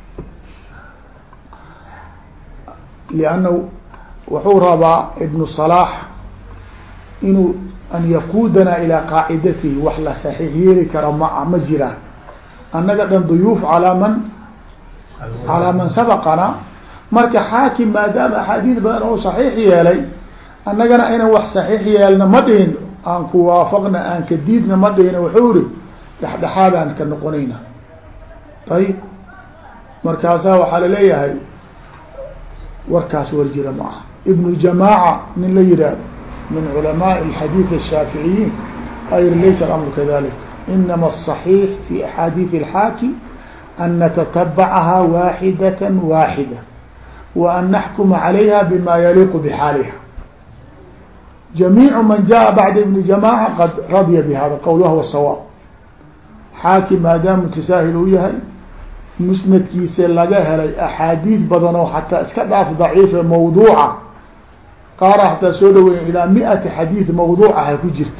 S1: liannahu wuxuu rabaa ibnu صalaax inuu an yaquudanaa ilaa qaacidatihi wax la saxiix yeeli kara ma ma jiraan annaga dhan duyuuf calaa man calaa man sabaqana marka xaakim maadaama axaadiis badan oo saxiix yeelay annagana aynan wax saxiix yeelna ma dhihin aan ku waafaqna aan ka diidna ma dhihin wuxuu iri dhexdhexaad aan ka noqonayna ayib markaasaa waxaa laleeyahay warkaas war jira ma aha ibnu jamaaca nin la yihahdo min culamaء الxadiiث الshaaficiyiin ayr laysa اlamru kadalik inama الصaxiix fi axaadiiث الxaakim an natatabacaha waaxidaة waaxida wa an naxkuma calayha bima yaliiqu bxaaliha jamiicu man jaءa bacda ibni jamaaca qad radya bihada qowl wahwa sawaab xaakim maadaama mutasaahil uu yahay musnadkiisa laga helay axaadiid badan oo xataa iska dhaaf daciifa mawduuca qaara hataa soo dhaweeya ilaa mi-ati xadiid mawduucaha ku jirta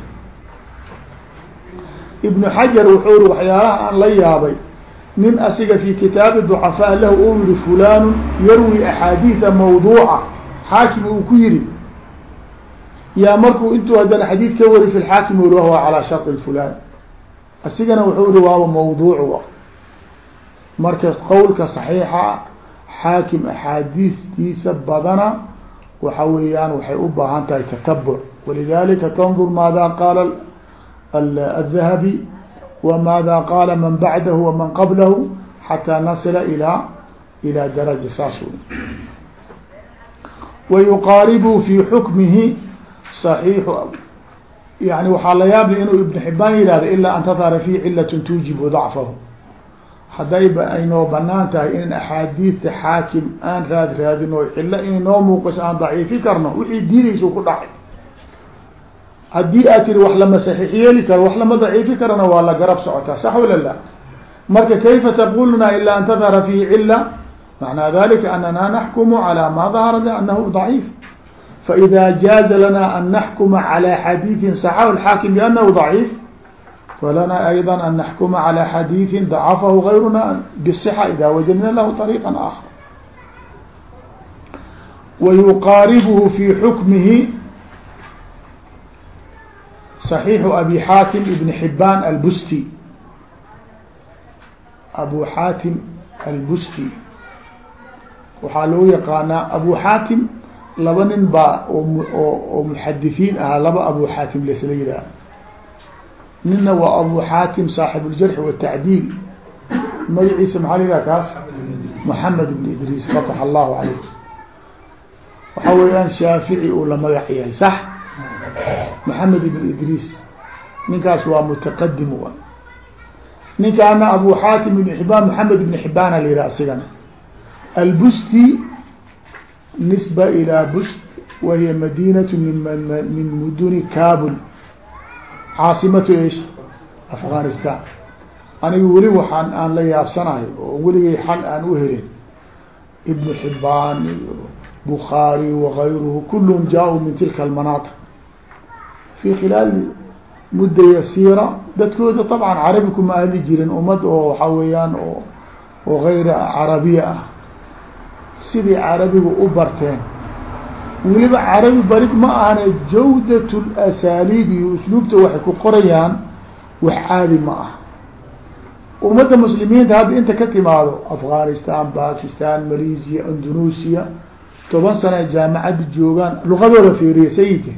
S1: ibnu xajar wuxuu iri waxyaalaha aan la yaabay nin asiga fi kitaabi ducafaa lahu uu yihi fulanu yarwi axaadiida mawduuca xaakim uu ku yihi yaa markuu intuu haddana xadiid ka wari fi lxaakim uri wahwa calaa shardi fulan asigana wuxuu yihi waaba mawduuc marka qowlka صaxiixa xaakim axaadiistiisa badana waxa weeyaan waxay u baahan tahay tatabuc walidalika tandur maada qaala الذahabi wmaada qaala man bacdahu waman qablahu xataa nasila ilaa ilaa daraja saas wey wayuqaaribu fi xukmihi صaxiixu yani waxaa la yaabay inuu ibn xibaan yihahdo ilaa an tadhara fihi cilat tuujibu dacfahu haddayba aynoo banaan tahay in axaadiidta xaakim aan raad raadin oo cilo inay noo muuqaso aan daciifi karno wixii diidaysa ku dhacay haddii aad tiri wax lama saxiix yeeli karo wax lama daciifi karana waa la garab socotaa sax wala la marka kayfa taquluna ilaa an tadhara fihi cila macnaa dalika anana naxkumu calى ma dahara anahu daciif faida jaaza lana an naxkuma calى xadiidin saxahu alxaakim bianahu daciif falana ayضا an naxkuma calى xadiiثi dacafahu gayruna bالصxa ida wajadna lahu طariiqa aakhar wayuqaaribuhu fi xukmihi صaxiixu abi xaatim ibn xibaan albusti abu xaatim albusti waxaa loo yaqaanaa abu xaatim laba nin baa oo muxadisiin ahaa laba abu xaatim lasla yidhaah nina waa abu xaatim saaxib اljarx wالtacdiil magaciisa maxaa la yidhaha kaas moxamed ibn idriis fatax allahu caleyh waxaa weeyaan shaafici uu la magac yahay sax moxamed ibn idriis ninkaas waa mutaqadim ninkaana abu xaatim ibn xibaan maxamed ibn xibaana la yihaha isigana albusti nisba ilaa bust wahiya madinatu min muduni kabul caasimatu ish afghanistan. aniga weli waxaan aan la yaabsanahay oo weligay xal aan u helin ibn xibaan bukhaari wagayruhu kulluhum jaa-uu min tilka almanaaطiq fi khilaal mudda yasiira. dadkooda طabcan carabi kuma ahli jirin ummad oo waxaa weeyaan oo oo gayra carabiya ah sidii carabiga u barteen. weliba carabi barid ma ahane jawdat اlasaliib iyo usluubta waxay ku qorayaan wax caadi ma ah. ummadda muslimiinta hadda inta ka timaado afghanistan, bakistan, malaysia, indonesia toban sana jaamacadda joogaan luqadooda fiiriya sayidka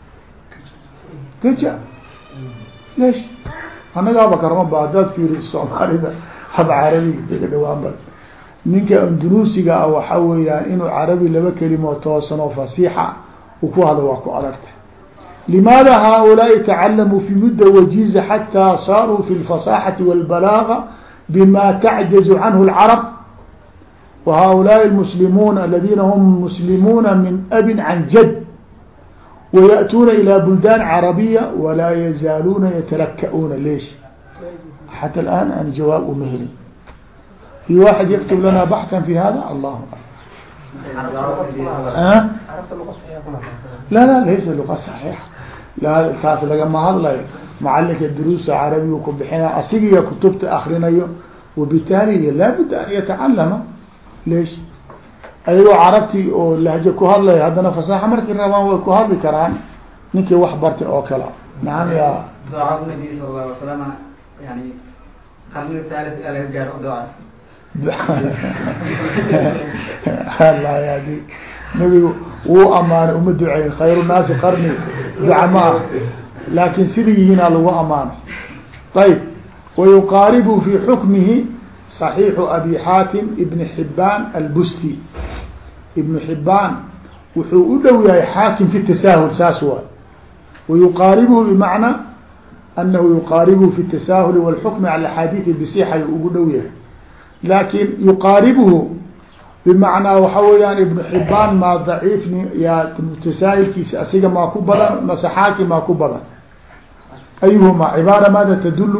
S1: kaja lesh annagaaba karma ba haddaad fiiriso soomaalida hab carabiga daga dhawaan ba ninka indoneesiga ah waxaa weeyaan inuu carabi laba kelimo toosan oo fasiixa uu ku hadlo waa ku adagta. لماذا هؤلاء تعلموا في مدة وجيزة حتى صاروا في الفصاحة والبلاغة بما تعجز عنه العرب؟ وهؤلاء المسلمون الذين هم مسلمون من أب عن جد ويأتون إلى بلدان عربية ولا يزالون يتلكؤون. ليش؟ حتى الآن أنا جواب مهري. في واحد يكتب لنا بحثا في هذا؟ الله أكبر. أه؟ لا لا ليس اللغة صحيحة. لا taas lagama hadlayo معalinka duruusa carabiga ku bixina asigiya kutubta akrinayo وبالتالي لابد أن يتعلم. ليش ayagoo carabti oo lahjo ku hadlay haddana fasaaxa markii rabaan way ku hadli karaan ninkii wax bartay oo kala. نعم يا
S2: دعاء النبي صلى الله عليه وسلم يعني قرن الثالث إلى الجار دعاء الله يهديك. nabigu wuu amaanay uma duceyn khayru naasi qarni ducamaa laakin sidigihiina lagu amaanay. ayb wayuqaaribu fi xukmihi صaxiixu abi xaatim ibn xibaan albusti. ibnu xibaan wuxuu u dhow yahay xaakim fi tasaahul saas waay. wayuqaaribuhu bimacna anahu yuqaaribuhu fi tasaahuli wاlxukmi cala axaadiidi bisixa yuu ugu dhow yahay. laakin yuqaaribuhu bimacnaa waxa weeyaan ibnu xibaan maa daciifni yaa mutasaahilkiisa asiga maa ku badan mase xaakim maa ku badan ayuhuma cibaara maada tadulu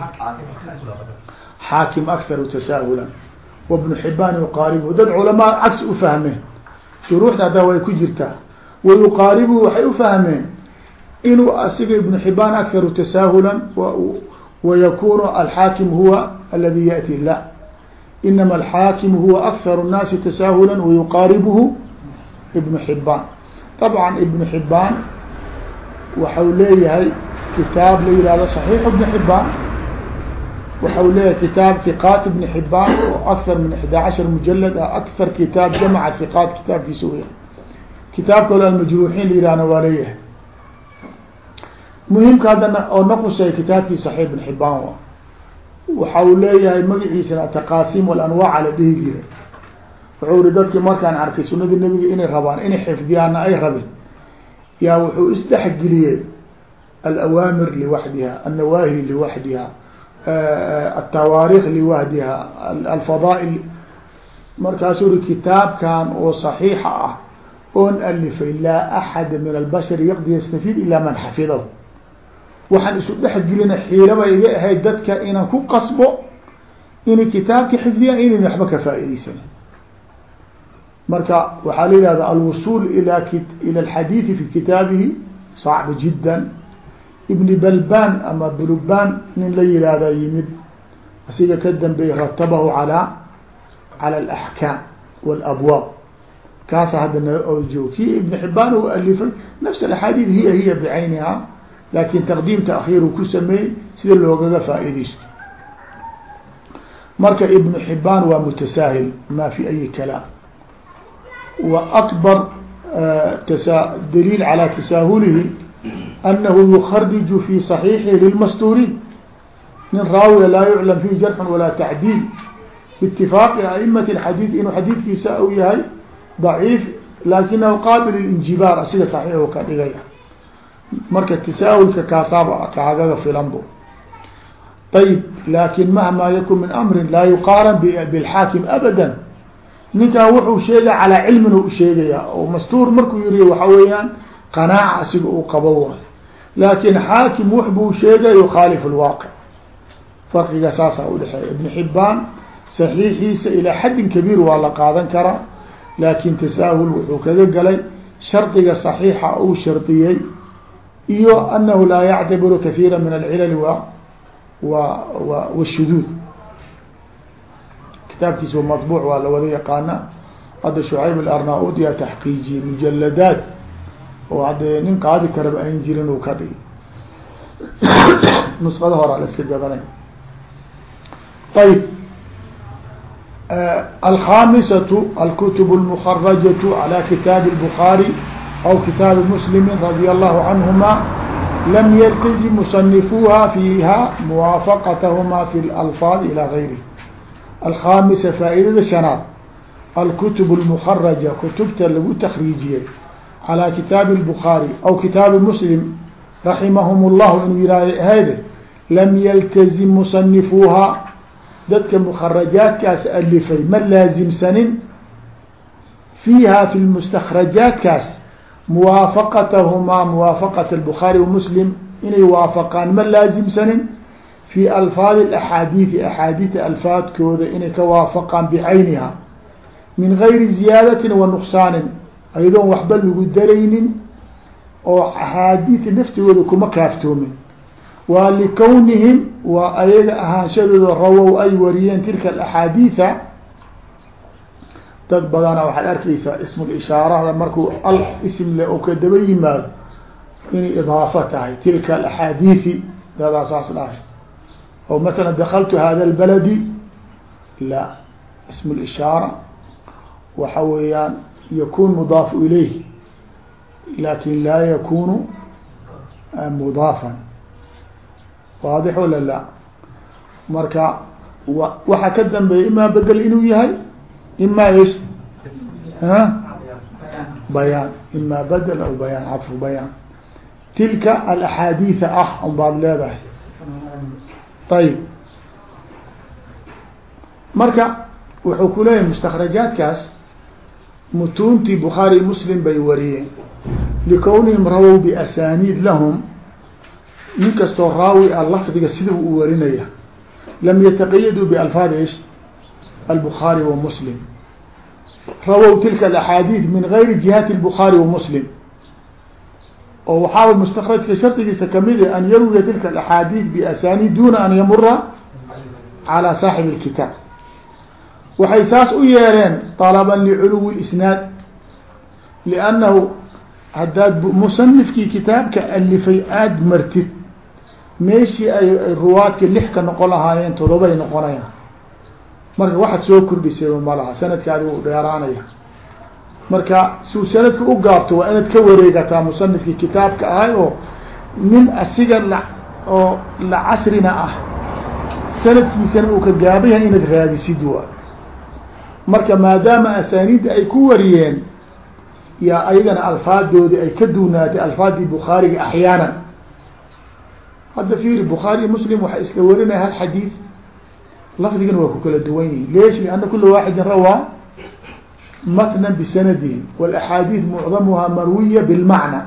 S2: xaakim akharu tasaahulan wabnu xibaan yuqaaribuhu. dad culamaa cagsi ufahmeen shuruuxda haddaa way ku jirtaa. wayuqaaribuhu waxay ufahmeen inuu asiga ibnu xibaan akharu tasaahulan wayakunu alxaakim huwa aladi yأti la inama alxaakim huwa akharu الnaasi tasaahulan wayuqaaribuhu ibnu xibaan. طabعا ibnu xibaan waxau leeyahay kitaab la yihahdo صaxiix ibn xibaan. waxau leeyahay kitaab hiqaat ibn xibaan oo akar min ixdaa cashar mujalad ah akar kitaab jamaca hiqaat kitaabkiisa wey. kitaab kalo almajruuxiin la yihahna waa leeyahay. muhimka haddana oo naqusay kitaabkii صaxiix ibn xibaan wa waxa uu leeyahay magaciisana ataqaasim walanwaaca la dhihi jiray. wuxuu ri dadkii markaan arkay sunadii nebiga inay rabaan inay xifdiyaana ay rabin yaa wuxuu isdhexgeliyey alawaamir liwaxdiha, annawaahi liwaxdiha, atawaarikh liwahdiha, alfadaail. markaasuu ri kitaabkan oo صaxiixa ah oon alifay laa axada min albashar yaqdi yastafiid ila man xafidahu. waxaan isu dhexgelina xiilaba iga ahayd dadka inaan ku qasbo inay kitaabka xifdiyaan inayn waxba ka faaideysan. marka waxaa la yihahda alwusul ila ila alxadiidi fi kitaabihi صacb jida. ibni balban ama buluban nin la yihahda yimid asiga ka dambeey ratabahu alى calى اlaxkaam wاlabwaab kaasa hadda na joog. kii ibn xibaan u alifay nafs axaadiid hiya hiya bicayniha laakin taqdiim taakhiiru ku sameeyey sida loogaga faaideysto. marka ibnu xibaan waa mutasaahil ma fi ayi kalaam. wa akbar daliil calى tasaahulihi anahu yukariju fi صaxiixi lilmastuuriin. nin raawiya laa yuclam fihi jarxun walaa tacdiil biitifaaqi aimati اxadiid inuu xadiidkiisa u yahay ضaciif lakinahu qaabil linjibaar asiga صaxiix ka dhigaya. marka tasaahulka kaasaaba kaagaga filanbo.
S1: ayb laakin mahma yakun min amrin laa yuqaaran bilxaakim abada. ninkan wuxuu sheegaya calaa cilmin u sheegaya oo mastuur markuu yiri waxa weeyaan qanaaca asiga uu qabo waay, laakin xaakim wax buu sheegaya yukhaalif lwaaqic. farqiga saasaa udhexeeya. ibn xibaan saxiixiisa ilaa xaddin kabiir waa la qaadan karaa, laakin tasaahul wuxuu kaga galay shardiga صaxiixa uu shardiyey iyo anahu laa yactabiru kahiira min alcilal wa wa wa wshuduud. kitaabkiisa maطbuuc waa la wada yaqaana. hadda shucayb alarnaud yaa taxqiijiyey mujaladaad oo hadda nin qaadi karaba ayn jirin uu ka dhigi. nusqada horaa la iska gadanay. ayb الخامسة الكتب المخرجة على كتاب البخاري أو كتاب مسلم رضي الله عنهما لم يلتزم مصنفوها فيها موافقتهما في الألفاظ إلى غيره. الخامسة فائدة شناad الكتب المخرجة كتبta lagu تkريiجiyey على كتاب البخاري أو كتاب مسلم رحمهم الله inuu yihahd لم يلتزم مصنفوها dadka مkرaجaaتkaas alifay ma laaزimsanin فيها في المستkرaجaaتkaas موافqتهmaa موافqة البخاري ومسلم inay waafqaan ma laaزimsanin في ألفاظ الأحاadيث أحاadيثa ألفاadkooda inay ka waafqaan بعayniha min غayri زiyaadaة ونqصاan ayadoon waxba lagu daraynin oo أحاadيث naftigooda kuma kaaftoomin. waa likownihim waa ayaga ahaanshadooda rawow ay wariyeen tilka axaadiida. dad badana waxaad arkeysaa ismu ishaarada markuu al ism le oo ka daba yimaado inay idaafo tahay tilka axaadiidi dadaa saas dhahay. oo matala dakaltu hada lbaladi la ismu lishaara waxa weeyaan yakun mudaafu ilayh lakin laa yakunu mudaafan. waadix wala la? marka waxa ka dambeeya imaa bedel inuu yahay imaa is bayaan, imaa bedel aw bayaan, cadfu bayaan. tilka alaxaadiida ah un baad leedahay. ayib marka wuxuu ku leeyahay mustakrajaadkaas mutuuntii bukhaari muslim bay wariyeen likownihim rawow biasaniid lahum. nin kastoo raawi a lafdiga sida u warinaya lam yataqayaduu balfaad ish البخاري ومسلم رووا تلك الأحاديث من غير جهات البخاري ومسلم وحاول مستخرج كشرطه كمية أن يروي تلك الأحاديث بأسانيد دون أن يمر على صاحب الكتاب وحيساس أيارين طلبا لعلو الإسناد لأنه هداد مصنف كي كتاب كألفي آد مرتد ماشي أي الرواة كاللحكة نقولها هايين تضبي نقولها marka waxaad soo kordhisay malaha sanadkaadi u dheeraanaya marka suu sanadka u gaabto waa inaad ka wareegataa musanifkii kitaabka ahay oo nin asiga la oo la casrina ah sanadkiisana uu ka gaaban yahay inaad raadisid waa marka maadaama asaaniidda ay ku wariyeen yaa ayagana alfaadoodii ay ka duunaatay alfaadii bukhaariga axyaanan hadda fiiri bukhaari muslim waxay iska warinaya hal xadiid lafdigana waa ku kala duwan yihin leesh lianna kula waaxidin rawaa matnan bisanadihi walaxaadiid mucdamuhaa marwiya bilmacna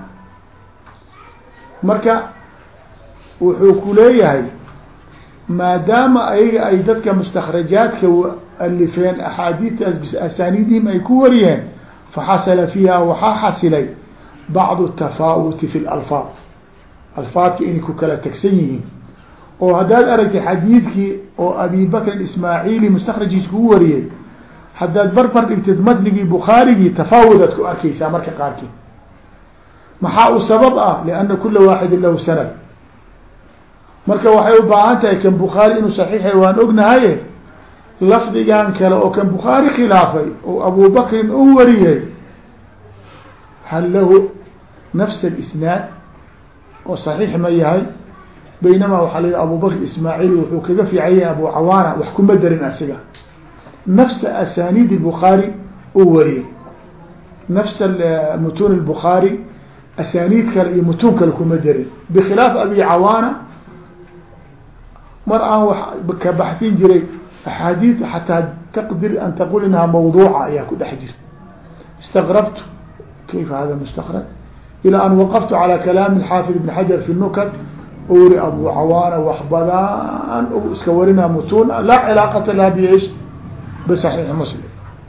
S1: marka wuxuu ku leeyahay maadaama ayaga ay dadka mustakrajaadka alifeen axaadiidtaas biasaniidihim ay ku wariyeen faxasala fiiha waxaa xasilay bacdu tafaawuti fi lalfaad alfaadka inay ku kala tagsan yihiin oo haddaad aragtay xadiidkii oo abi bakrin ismaaciili mustakrajiis kuu wariyey haddaad barbar dhigtid matnigii bukhaarigii tafaawudaad ku arkeysaa marka qaarkeed maxaa u sabab ah lianna kula waaxidin lahu sanad marka waxay u baahan tahay kan bukhaari inuu saxiixay waan ognahaye lafdigan kale oo kan bukhaari khilaafay oo abu bakrin u wariyey hal lahu nafs alisnaad oo saxiix ma yahay baynama waxaa la abu bakr ismaaciili wuxuu kaga fiicayay abu cawaana wax kuma darin asiga nafsa asaniid الbukhaari uu wariyey nafsa mutuun الbukhaari asaniid kale iyo mutuun kale kuma darin bkhilaaf abi cawaana
S2: mar aan wax ka baxsin jiray axaadiid xataa taqdir an taqul inaha mawduuca ayaa ku dhex jirta istaqrabtu kayfa hada mustakraj ilaa an waqaftu calى kalaami xaafid ibn xajar fi nukat oo yiri abu cawaana wax badan iska warinaa mutuun laa cilaaqata laha biish bisaxiix muslim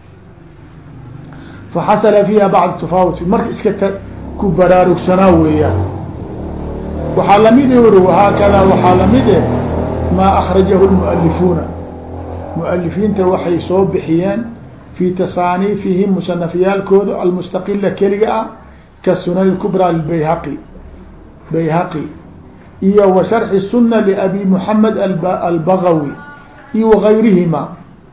S2: faxasala fiiha bacd tafaawut marka iska ku baraarugsanaa weeyaan waxaa lamid uri wahaakada waxaa lamid e maa akrajahu lmualifuuna mualifiinta waxay soo bixiyeen fi tasaaniifihim musanafyaalkooda almustaqila keliga ah ka sunan kubraa lbayhaqi bayhaqi iyo wa sharxi suna liabi muxamed albagawi iyo wagayrihima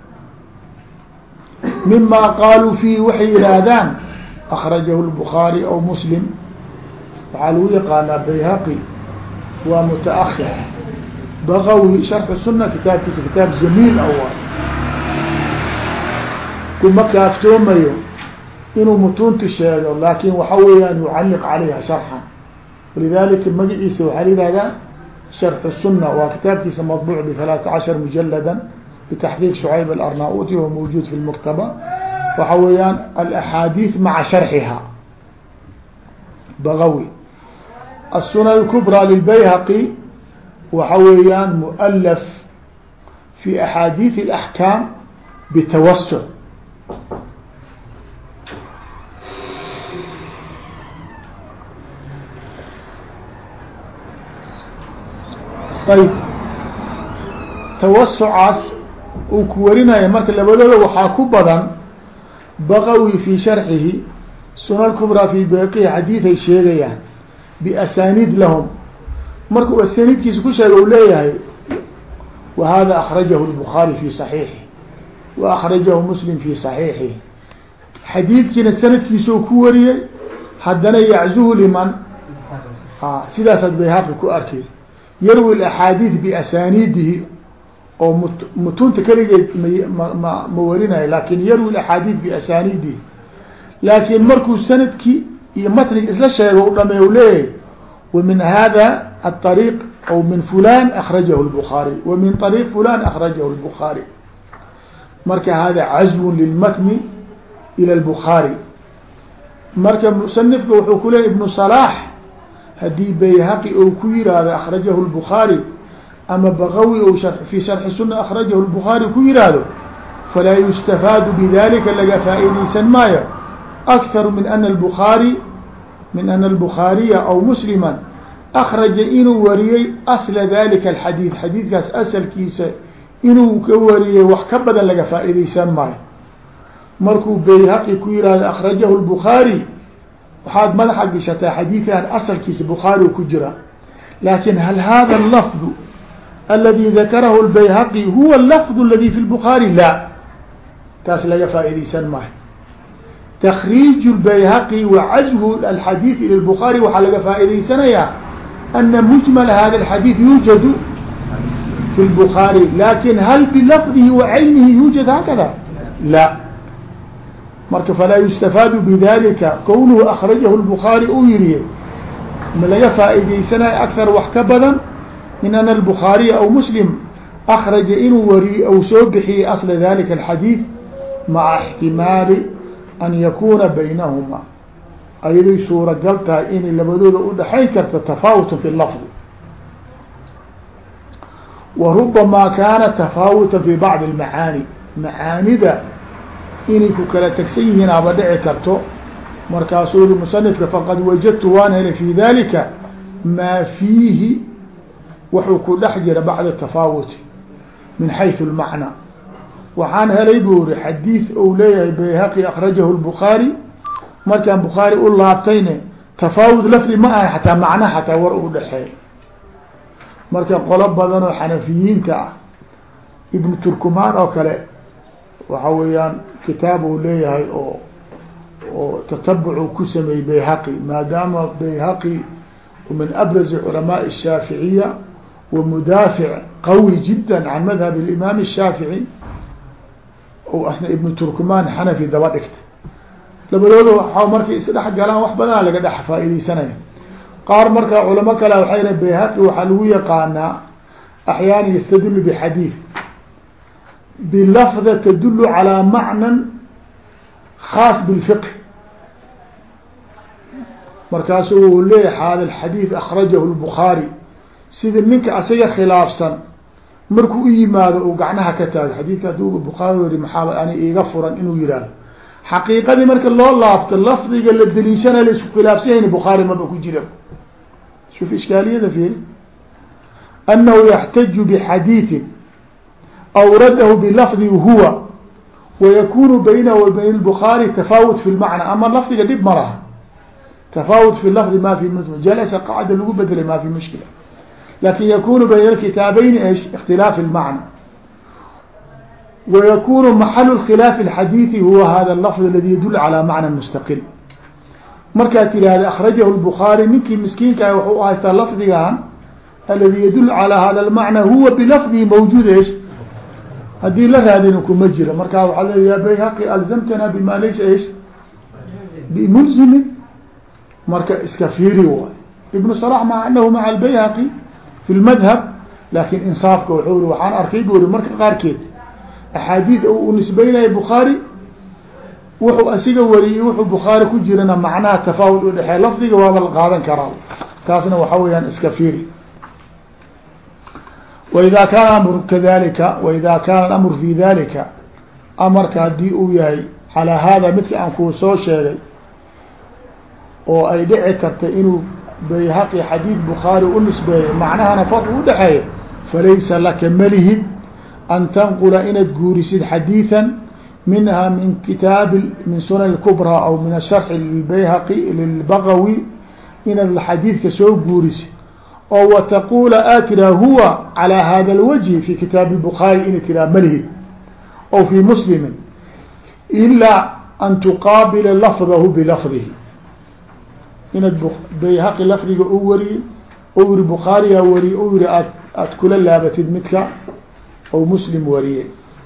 S2: mima qaaluu fiihi waxay yihaahdaan akrajahu lbukhaari aw muslim waxaa lagu yaqaanaa bayhaqi waa mutaahir bagawi sharxu suna kitaabkiisa kitaab jamiil awa kuma kaaftoomayo inuu mutuunti sheego laakin waxa weeyaan yucaliq calayha sharxan walidalika magaciisa waxaa la yihahdaa sharxu suna waa kitaabkiisa madbuuc bihalaata cashar mujalada btaxqiiq shucayb alarnauti wa mawjuud fi lmuktaba waxa weeyaan alaxaadiid maca sharxiha bagawi الsunan اkbrى lilbayhaqi waxa weeyaan mualaf fi axaadiid اlaxkaam bitawasuc ayb tawasucaas uu ku warinaya marka labadooda waxaa ku badan bagawi fi sharxihi sunan kubraa fi bayhaqi xadiiday sheegayaan biasaniid lahum markuu asaniidkiisa ku sheega u leeyahay wa hada akrajahu lbukhaari fi صaxiixi wa akrajahu muslim fi صaxiixi xadiidkiina sanadkiisau ku wariyey haddana yaczuhu liman sidaasaad bayhaqi ku arkay yarwi axaadiid biasaniidihi oo mutunta keligeed ma ma ma warinayo lakin yarwi axaadiid biasaniidihi laakin markuu sanadkii iyo matniga isla sheego u dhameey u leeyahay wa min hada aلطariiq aw min fulan akrajahu الbukhaari wa min طariiq fulan akrajahu الbukhaari marka hada cazw lilmatni ilى الbukhaari marka musanifka wuxuu ku leeyay ibnu صalaax haddii bayhaqi ou ku yihahdo akrajahu الbukhaari ama bagawi ou fi sharxi suna akrajahu الbukhaari ku yihahdo falaa yustafaadu bidalika laga faaideysan maayo akharu min ana الbukhaari min ana الbukhaariya aw muslima akraja inuu wariyey asla dalika alxadiid xadiidkaas asalkiisa inuu ka wariyey wax ka badan laga faaideysan maayo markuu bayhaqi ku yihahdo akrajahu الbukhaari waxaad madaxa gashataa xadiidkan asalkiisa bukhaari ku jira lakin hal hada اlafظ aladi dakarahu اlbayhaqi huwa اlafظ aladi fi اlbukhaari la taas laga faaideysan maayo تkriij الbayhaqi wacazhu alxadiid ilى الbukhaari waxaa laga faa'idaysanayaa ana mujmal hada الxadiid yuujad fi الbukhaari lakin hal bilafdihi wacaynihi yuujad hakada la marka falaa yustafaadu bidalika kownuhu akrajahu الbukhaari uu yiriye ma laga faa'idaysanayo akar wax ka badan min ana الbukhaariya aw muslim akraja inuu wariye ou soo bixiyey asla dalika الxadiid maca اxtimaali an yakuna baynahuma ayaday suuragal tahay inay labadooda udhaxayn karta tafaawutan fi lafdi wa rubamaa kaana tafaawutan fi bacdi اlmacaani macaanida inay ku kala tegsan yihiin aba dhici karto markaasuu yihi musanifka faqad wajadtu waan helay fi dalika maa fiihi wuxuu ku dhex jira bacda tafaawuti min xayثu اlmacnaa waxaan helay buu ri xadiid ou leeyahay bayhaqi akrajahu الbukhaari markaan bukhaari u laabtayne tafaawud lafdi ma ahay xataa macna xataa war u dhexeey marka qolo badan oo xanafiyiinta ah ibnu turkumaan oo kale waxa weeyaan kitaab uu leeyahay oo oo tatabucu ku sameeyey bayhaqi maadaama bayhaqi min abrazi culamaء الshaaficiya wa mudaafic qawi jida can madhab اimaam الshaafiعي o asna ibnu turkumaan xanafi daba dhigtay labadooda waa markay isdhex galaan wax badana laga dhex faaideysanaya qaar markaa culamo kale waxay bayhaqi waxaa lagu yaqaanaa أحيانا يستدل بحديث بلفظة تدل على معنى خاص بالفقه markaasuu leeyahay hada الxadيiث أخرaجaه البخاarي sida ninka asaga khilaafsan markuu u yimaado uu gacnaha ka taago xadiidka haduu bukhaari weri maxaa ani iiga furan inuu yihahdo xaqiiqadii marka loo laabto lafdiga la deliishana la isku khilaafsan yahin bukhaari maba ku jira shuf ishkaaliyada fiiri أنhu يحتج بxadيiثi أwradahu بlفظi huwa وykun baynه وبyn البخاarي تفاوت في المعنى ama lafdiga dhib ma laha تفاوت في اللفظ ما في مشكلة جلس قعد lagu bedlay ما في مشكلة لكن يكون بين الكتابين ايش اختلاف المعنى ويكون محل الخلاف الحديثي هو هذا اللفظ الذي يدل على معنى مستقل markaa تiهahda أخرجه البخاarي ninkii مسكينka وxuu haystaa لفdigan الذي يدل على هذا المعنى هو بلفظه موجود ايش hadii la raadin kuma jira markaa waa l ya byhaqي ألزمتنا بma laysa ايش بملزم marka iska fiiri waay iبن صلاح mع أنه mع البyhaqي في المذهب lakin inصاafka wxuu ri waxaan arkay bu ri marka qaarkeed أxاadiث u nisbeynaya bخaarي wuxuu asiga wariyey wuxuu bخaarي ku jirana macnaha تفاوت udhexeey lafdiga waaba la qaadan karaa taasna waxa weyaan iska fiiri وإذا kاn أمر kذلika وإذا kاn الأمر في ذلika أمرka hadii uu yahay عalى hذا midka aan kuu soo sheegay oo ay dhici karta inuu bayhaqi xadiid bukhaari u nisbeeyo macnahana farqi udhexeeya falaysa laka malihid an tanqula inaad guurisid xadiiثa minha min kitaab min sunan الكbrى aw min الsharx lbayhaqi lilbagawi inaad xadiidka soo guurisid oo wataqula aa tiraa huwa calى hada اlwجه fi kitaab الbukhaari ina tiraa malihid aw fi muslimi ilaa an tuqaabila lafdahu bilafdihi inaad bayhaqi lafdiga u wariyey ou yihi bukhaariyaa wariyey ou yihi aad aad kula laabatid midka ou muslim wariyey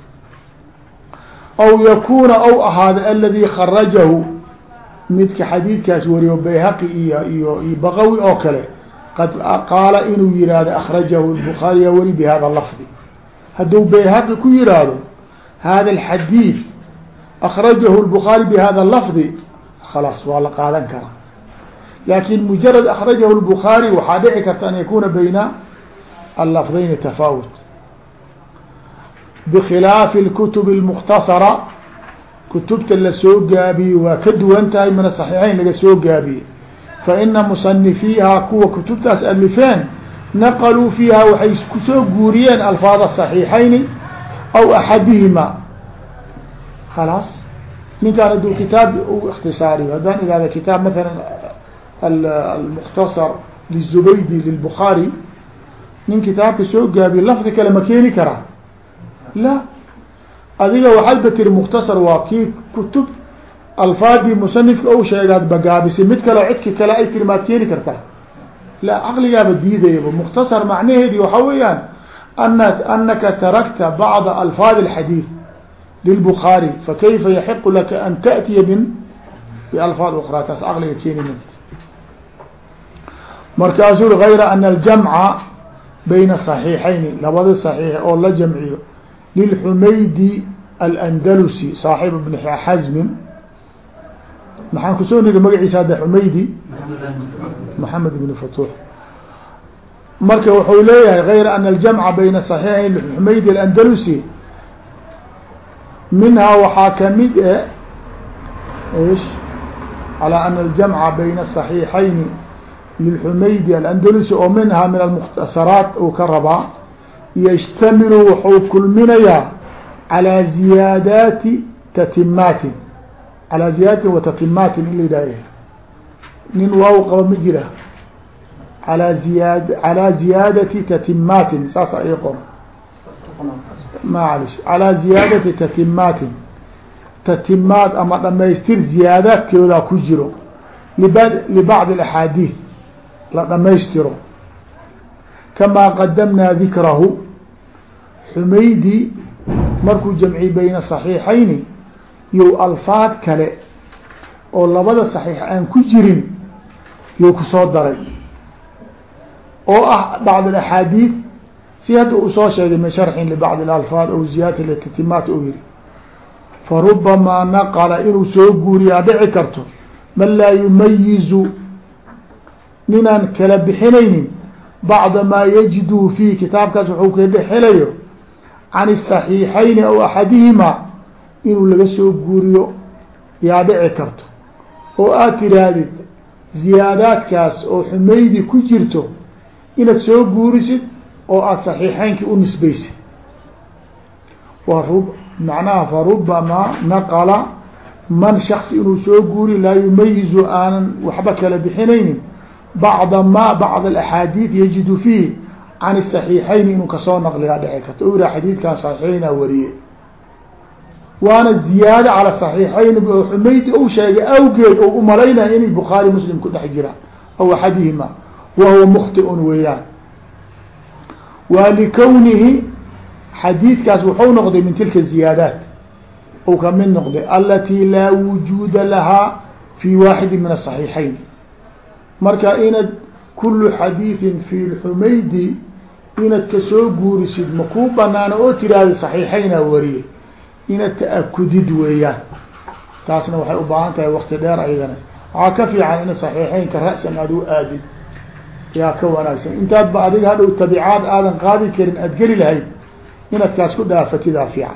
S2: aw yakuna ou ahaada aladii kharajahu midka xadiidkaas wariyo bayhaqi iyo iyo iyo bagawi oo kale qad qaala inuu yihahdo akhrajahu bukhaariyaa wari bihada lafdi hadduu bayhaqi ku yihahdo hada alxadiid akhrajahu lbukhaari bihada lafdi khalaas waa la qaadan karaa لكن مجرد أخرجه البخاري waxaa dhici karta أن يkuna بين اللفظين تفاوت بخلاaف الكتب المختصرة kتبta lasoo gaabiye waa ka duwan tahay min الصحيحeyn laga soo gaabiye فإن مصنفيها kuwa kتبtaas alifeen نqلوا فيها waxay kusoo guuriyeen ألفاظ الصحيحeyn أو أحadهma خلاص ninkaan haduu kitaab u اktiصاariyo haddaan ihahda kitaab مثلا المختصر للزبيدي للبخاري nin kitaabka soo gaabiye lafdi kale ma keeni karaa la adiga waxaad ba tiri مkhتصر waa kii kutub alfaadii musanifka ou sheegaad bagaabisay mid kale cidki kale ay tiri maad keeni kartaa la caqligaaba diidayaba مkhتصر macnaheedi waxa weeyaan ana anaka tarakta bacda alfaad الxadيث للبخاري fakayfa yaxiq laka an taأtiya min بalfaad أkraa taas caqliga keeni mt markaasuu ui غayra أن الجمعa bayna صaحيiحayn labada صaحيiح oo la jamciyo للxumaydi الأndلسي صaaxiب بن xزmi maxaan kusoo niri magaciisa hadda xumaydi محamed بن فتوح marka wuxuu leeyahay غayra أن الجمعa bayna صaحيiحayn للxumaydi الأndلسي minhaa waxaa kamid e ايش على أن الجمعa bayna الصaحيiحayn للxumaydi الأndلسي oo minhaa min المkhtasaraat uu ka rabaa yجtamilu wuxuu kulminayaa calى ziyaadaati tatimaatin calى ziyaadatin watatimaatin in la yidhah nin waaw qaba ma jira alى ziyaad calى ziyaadati tatimaatin saas ay qor maalish calى ziyaadati tatimaatin tatimaad ama dhamaystir ziyaadaadkoodaa ku jiro libacdi اaxaadiiث la dhamaystiro kamaa qadamnaa dikrahu xumaydi markuu jamci bayna صaxiixayni yow alfaad kale oo labada صaxiix aan ku jirin yow kusoo daray oo ah bacd axaadiiث si hadda uu soo sheegay min sharxin libacdi اlalfaad aw ziyaadati litatimaat u yiri farubamaa naqala inuu soo guuriyaa dhici karto man laa yumayizu ninaan kala bixinaynin bacda maa yajidu fiih kitaabkaas wuxuu ka dhexelayo can الصaxiixayni aw axadihimaa inuu laga soo guuriyo yaa dhici karto oo aad tihaahdid ziyaadaadkaas oo xumaydi ku jirto inaad soo guurisid oo aada صaxiixeynkii u nisbaysid macnaha farubamaa naqla man shaksi inuu soo guuri laa yumayizu aanan waxba kala bixinaynin bacda ma bacd alaxaadiid yajidu fiih can الصaxiixayn inuu kasoo naqliyaa dhici karto o yihaa xadiidkan صaxiixayna wariye waana ziyaado calى صaxiixayn oo xumaydi ou sheegay awgeed oo umalaynaya inay bukhaari muslim ku dhex jiraan aw axadihima wahuwa mkhtiun weeyaan wa likownihi xadiidkaas wuxuu noqday min tilka ziyaadaat ou kamid noqday alatii laa wujuuda lahaa fi waaxidi min الصaxiixayn marka inaad kulu xadiiثin fi lxumaydi inaad kasoo guurisid makuu banaano oo tiraahda صaxiixayna wariye inaad ta'akudid weeyaan taasna waxay u baahan tahay wakti dheer aydana waxaa ka fiican ina صaxiixeynka ra'san aad u aadid yaa ka wanaagsan intaad ba adiga hadhow tabicaad aadan qaadi karin aad geli lahayd inaad kaas ku dhaafatidaa fiican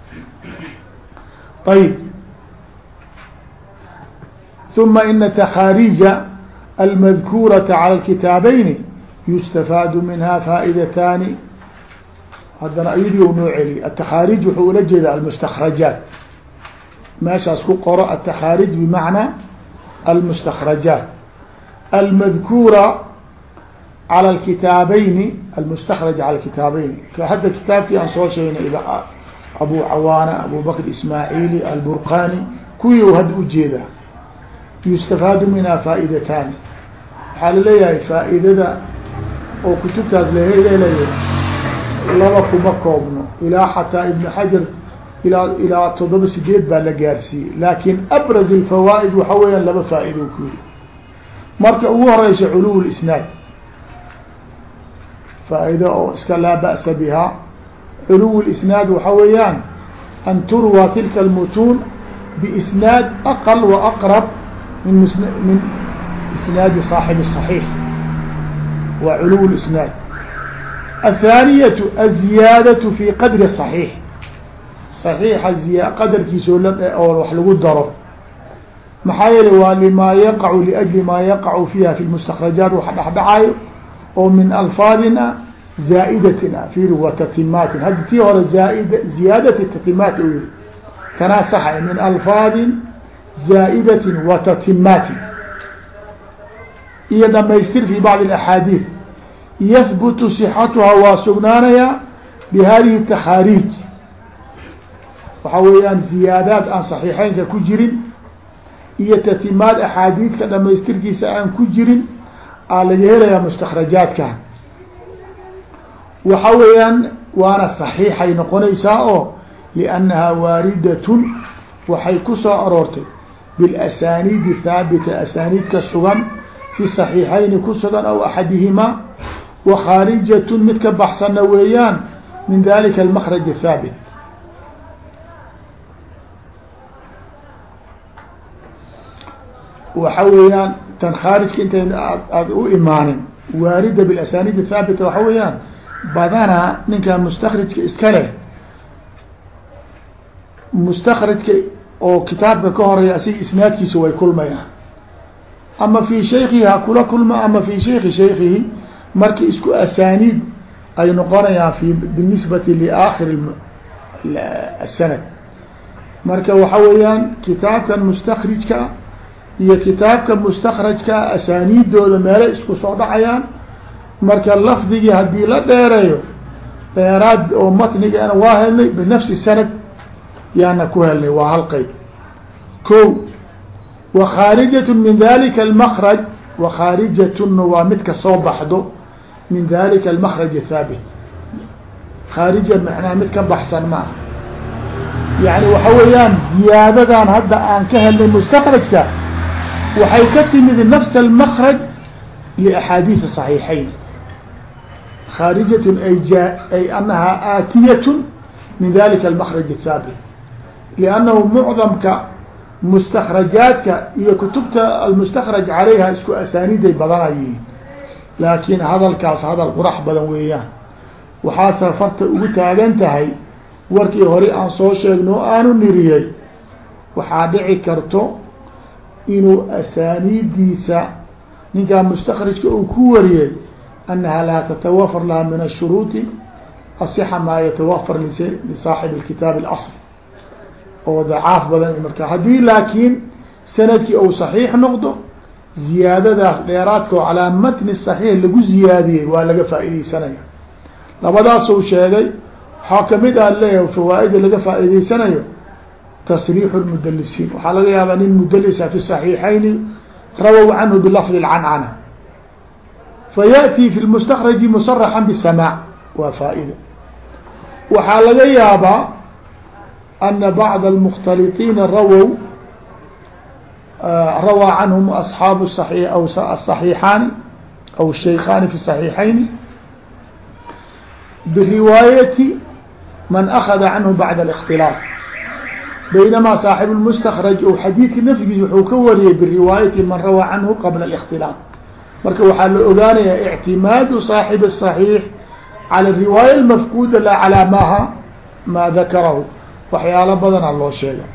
S2: ayb ثuma ina تkhaarija almadkuuraةa calى اkitaabayni yustafaadu minha faa'idatani haddana ayadii u noo celiy atakhaarij wuxuu ula jeeda almustakrajaat meeshaas ku qoro atakhaarij bimacnaa almustakrajaat almadkuura calى اlkitaabayni almustakraj calى kitaabayni hadda kitaabkii aan soo sheegnay abu cawaana abu bakr ismaaعiili alburqani kuwii u hadda ujeeda yustafaadu minha faa'idatani waxaa laleeyahay faa'iidada oo kutubtaas laheleelaya laba kuma koobno ilaa xataa ibn xajar ilaa ilaa toddoba sideed baa la gaarsiiyey laakin abraz اlfawaa'id waxa weeyaan laba faa'ido ku yiri marka ugu horeysa culuw اlisnaad faa'ido oo iska laa ba'sa biha culuw اlisnaad waxa weeyaan an turwa tilka اlmutuun biisnaad aqل وaqrab min min isnaadi صaaxib الصaxiix wa culuw اlisnaad الثانية الزiyaadaة في qadr الصaحيiح صaحيixa qadarkiisa oo wax lagu daro maxaa yeele waa lima yaqacu لأجli ma yaqacu fiiha fi الmstakrajaat wax dhexdhacayo oo min alfaadina zaa'idatin a ir wa tatimaatin haddi tii hore zaaid ziyaadati tatimaat u yiri tanaa saxa min alfaadin zaa'idatin wa tatimaatin iyo dhamaystir fi bacض الأxaadiiث yahbutu صxatuhaa waa sugnaanaya bihadihi takhaariij waxaa weeyaan ziyaadaad aan صaxiixeynka ku jirin iyo tatimaad axaadiidka dhamaystirkiisa aan ku jirin aa laga helayaa mustakrajaadka waxa weeyaan waana صaxiixay noqonaysaa oo liannaha waaridatun waxay ku soo aroortay bilasaniidi haabita asaniidka sugan fi صaxiixayni ku sugan aw axadihimaa وkhاaرجة mid ka baxsana weeyaan min dalika المkrج الثاaبت waxa weeyaan tan khaarijka intayn aad u imaanin waarida bاأسانيد الثاaبتة waxa weeyaan badanaa ninka mstkرجka iska leh mstkرجka oo kitaabka ka horeya asiga isnaadkiisa way kulmayaan ama في shaykihi ha kula kulma ama في shayki shaykihi marka isku asaniid ay noqonayaan fi binisbati liaakhir asanad marka waxa weeyaan kitaabkan mustakrijka iyo kitaabka mustakrajka asaniidooda meelo isku soo dhacayaan marka lafdigii hadii la dheereeyo dheeraad oo matniga waa helnay binafsi sanad yaana ku helnay waa hal qeyb ko wa khaarijat min dalika almakraj wa khaarijatuna waa mid ka soo baxdo min dalika almakraj athaabit khaarija macnaha mid ka baxsan maaha yani waxa weeyaan ziyaadadan hadda aan ka helnay mustakrajka waxay ka timid nafs almakraj liaxaadiث صaxiixayn khaarijat ay ja ay anaha aatiyat min dalika almakraj athaabit liannahu mucdamka mustakrajaadka iyo kutubta almustakraj calayha isku asaaniiday badanayihiin laakiin hadalkaas hadal qurax badan weeyaan waxaa safarta ugu taagan tahay warkii hore aan soo sheegno o aanu niriyey waxaa dhici karto inuu asaaniidiisa ninkaa mustakrijka uu ku wariyey annaha laa tatawafar laha min ashuruuti asixa maa yatawafar lisaaxib اkitaab اlasl oo dacaaf badan marka haddii laakiin sanadkii ou saxiix noqdo ziyaadadaas dheeraadka oo calaa matni saxiix lagu ziyaadiyey waa laga faa'iideysanaya labadaasuu sheegay waxaa kamid ah leeyahay fawaaida laga faa'iideysanayo tasriixu lmudalisiin waxaa laga yaabaa nin mudalisa fi saxiixayni rawow canhu bilafdi lcancana fayaأti fi lmustakraji musaraxan bisamaac waa faa-ida waxaa laga yaabaa ana bacda almukhtaliطiina rawow rawaa canhum asxaabu aw asaxiixaani aw shaykhaani fi saxiixayni biriwaayati man akada canhu bacda الاkhtilaaط baynamaa saaxib اlmustakraj ou xadiidka nafgiis wuxuu ka wariyey biriwaayati man rawaa canhu qabla الاkhtilaaط marka waxaa la ogaanayaa اctimaadu saaxib الصaxiix calى riwaaya اlmafkuda la calaa maha maa dakarahu waxyaalo badana loo sheega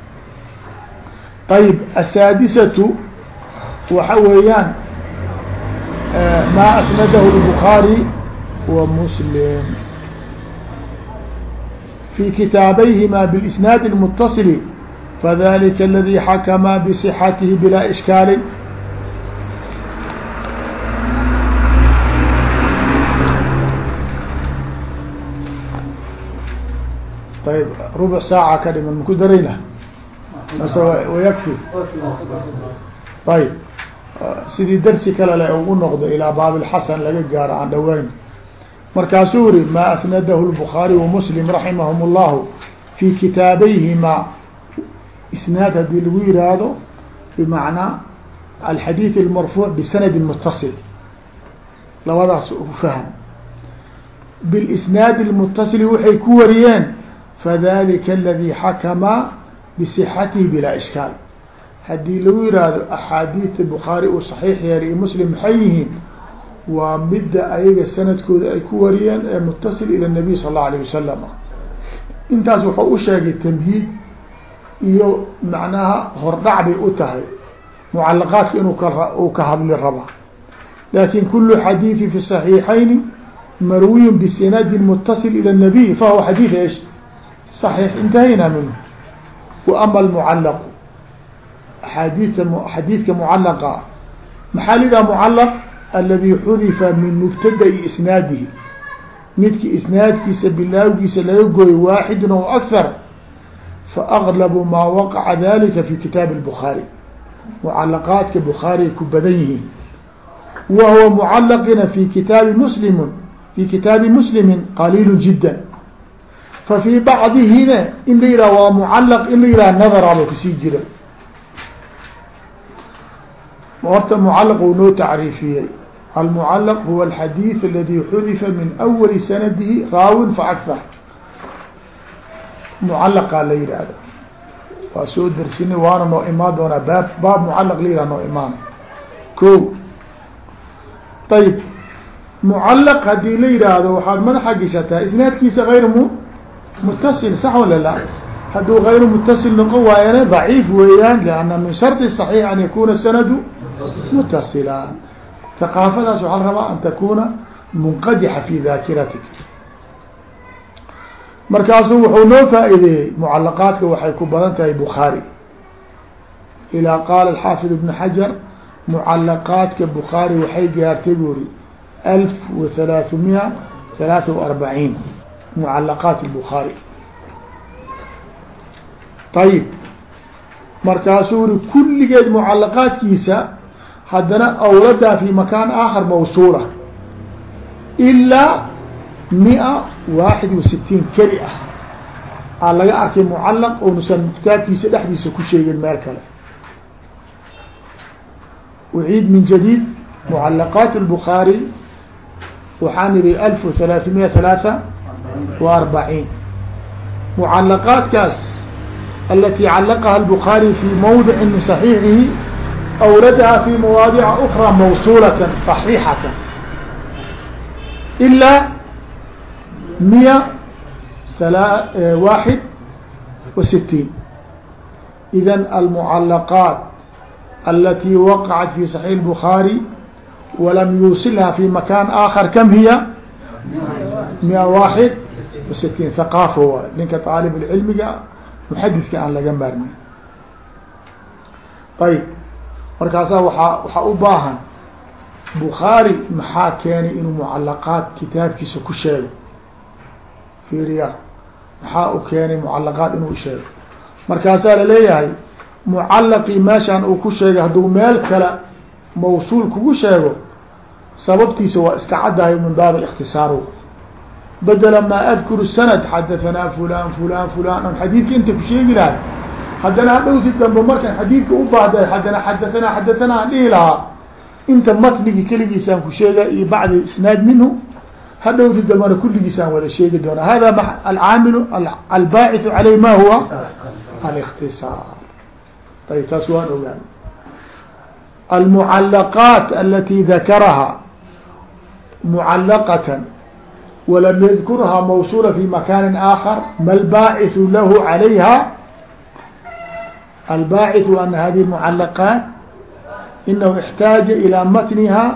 S2: ayb asaadisatu waxa weeyaan maa asnadahu الbukhaarي wa muslim في kitaabayhima bاsnaad الmتصل fadalika اladي xakma bصxatihi bilaa ishkaali ayb ruبع saaca ka dhiman maku darayna mase wayakfi ayb sidii darsi kale le ugu noqdo ilaa baab اxasan laga gaaro aan dhaweyn markaasuu uri ma asnadahu الbخaarي وmslim raximahum الlahu fi kitaabayhima isnaad hadii lagu yihahdo bmacnaa alxadiiث الmarfuuع bsanadi mutaصil labadaas fahm bاsnaad الmutaصil waxay ku wariyeen fadalika اladي xakma bصxatihi bilaa ishkaal hadii lagu yihahdo axaadiiث bukhaari uu صaxiix yeelay mslim maxay yihiin waa midda ayaga sanadkooda ay ku wariyeen ee mutasil ila الnabiy sal الlaه alيه wasalam intaas wuxuu u sheegay tamhiid iyo macnaha hordhac bay u tahay mucalaqaadka inuu ka uu ka hadli raba lakin kulu xadiiثi fi صaxiixayni marwiy bsnadi mutasil ilى الnabiy fahuwa xadiiث esh صaxiix intahayna minhu wa ama almucalaq axaadiita xadiidka mucalaqa maxaa la yidhaha mucalaq aladi xudifa min mubtada'i isnaadihi midki isnaadkiisa bilaawgiisa laga gooyo waaxidun o akar faaglabu maa waqaca dalika fi kitaabi الbukhaari mucalaqaadka bukhaariay ku badan yihiin wa huwa mucalaqina fi kitaabi muslim fi kitaabi muslimi qaliil jida fafii bacdihina in la yihah waa mucalaq in la yihah nadaraaba kusii jira horta mucalaq uu noo tacriifiyey almucalaq huwa alxadiiث aladi xudifa min awali sanadihi raawin faakar mucalaqaa la yihahda waa soo dersini waana noo imaan doonaa baab baab mucalaq la yihah noo imaana ko ayb mucalaq hadii la yidhaahdo waxaad madaxa geshataa isnaadkiisa غayr m mutasil sax wala la hadduu غayru mutasil noqon waayana ضaciif weeyaan لأnna min sharطi صaحيح an yakuna sanadu mutasila ثaqaafadaas waxaa la rabaa an takuna munqadixa fi daakiratik markaasuu wuxuu noo faa'ideeyey mucalaqaadka waxay ku badan tahay bukhaari ilaa qaala الxaafid ibn xajar mucalaqaadka bukhaari waxay gaartay buri alf wa halaaثumiya halaata wa arbaciin mucalaqaat الbukhaari ayib markaasuu uri kulligeed mucalaqaadkiisa haddana awladaa fi makaan aakhar mawsuula ilaa mia waaxid wa sitiin keli ah aa laga arkay mucalaq ounusan kitaabkiisa dhexdiisa ku sheegin meel kale uciid min jadيid mucalaqaat الbukhaari waxaan ihi alf ثaلaaثimiya ثaلaaثa وarbaعiin mucalaqaadkaas alati calaqaha الbخaarي fi mawdic min صaحيixihi awradaha fi mawaadica أkrى mawsulة صaحيixaة ilaa miya waaxid وستين. إذا المعلقات التي وقعت في صحيح البخاري ولم يوصلها في مكان آخر كم هي؟ مئة واحد وستين. ثقافة هو ninka طالب العلمga محدثka aan laga maarmin. طيب markaasa waa waxaa u baahan بخاarي maxaa keenay inuu معلقاaت kitaabkiisa ku sheego fiiriya maxaa u keenay معلقاaت inuu sheego markaasaa laleeyahay mucalaqii meeshaan uu ku sheegay hadduu meel kale mawsuul kugu sheego sababtiisa waa iska caddahay min baab الاktisaar badela maa adkuru sanad xadahanaa fulan fulan fulan on xadiidka inta ku sheegi lahay haddana hadhowti dambe markaan xadiidka u baahday haddana xadahanaa xadahanaa aan dhihi lahaa inta matnigii keligiisaan ku sheega iyo bacdi isnaad minhu hadhowti dambena kulligiisaan wada sheegi doona hada alcaamilu albaaciثu caleyh ma huwa الاktisaar. ayb taas waan ogaan. المعلقات التي ذكرها معلقة ولم يذكرها موصولة في مكان آخر ما الباعث له عليها؟ الباعث أن هذه المعلقات إنه احتاج إلى متنها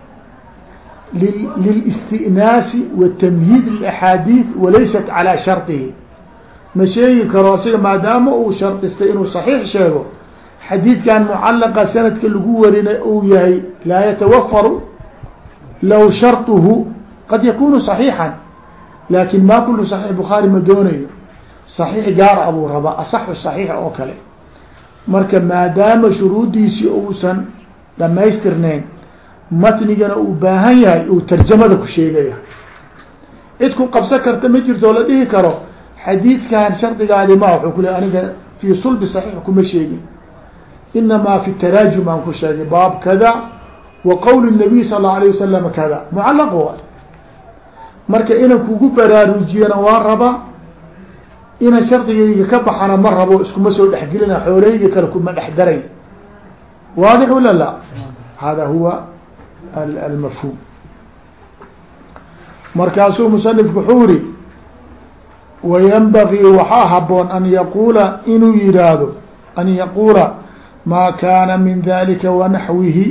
S2: للاستئناس والتمهيد للأحاديث وليست على شرطه. ma sheegi karo asiga maadaama uu shardistay inuu صaxiix sheego xadiidkan mucalaqa sanadka lagu warinay uu yahay laa yatawafaru low sharطuhu qad yakunu صaxiixan lakin ma kulu صaxiix bukhaari ma doonayo صaxiix gaar abuu rabaa asaxu صaxiix oo kale marka maadaama shuruudiisii uusan dhamaystirnayn matnigana uu baahan yahay uu tarjamada ku sheegaya cid ku qabsan karta ma jirto oo la dhihi karo xadiidkan shardigaadi ma wuxuu ku le aniga fii sulbi صaxiix kuma sheegin inamaa fi taraajum aan ku sheegay baab kada wa qowl الnabiy sal الlaه alيه wasalam kada mucalaq waay marka inan kugu baraarujiyana waan rabaa inan shardigayga ka baxana ma rabo iskuma soo dhexgelina xooleyga kale kuma dhex daray waadix wala la hada huwa almafhum. markaasuu musanifku wuxuu iri وينبغي waxaa haboon an yaqula inuu yihaahdo an yaqula ma kana min dalika wanaxwihi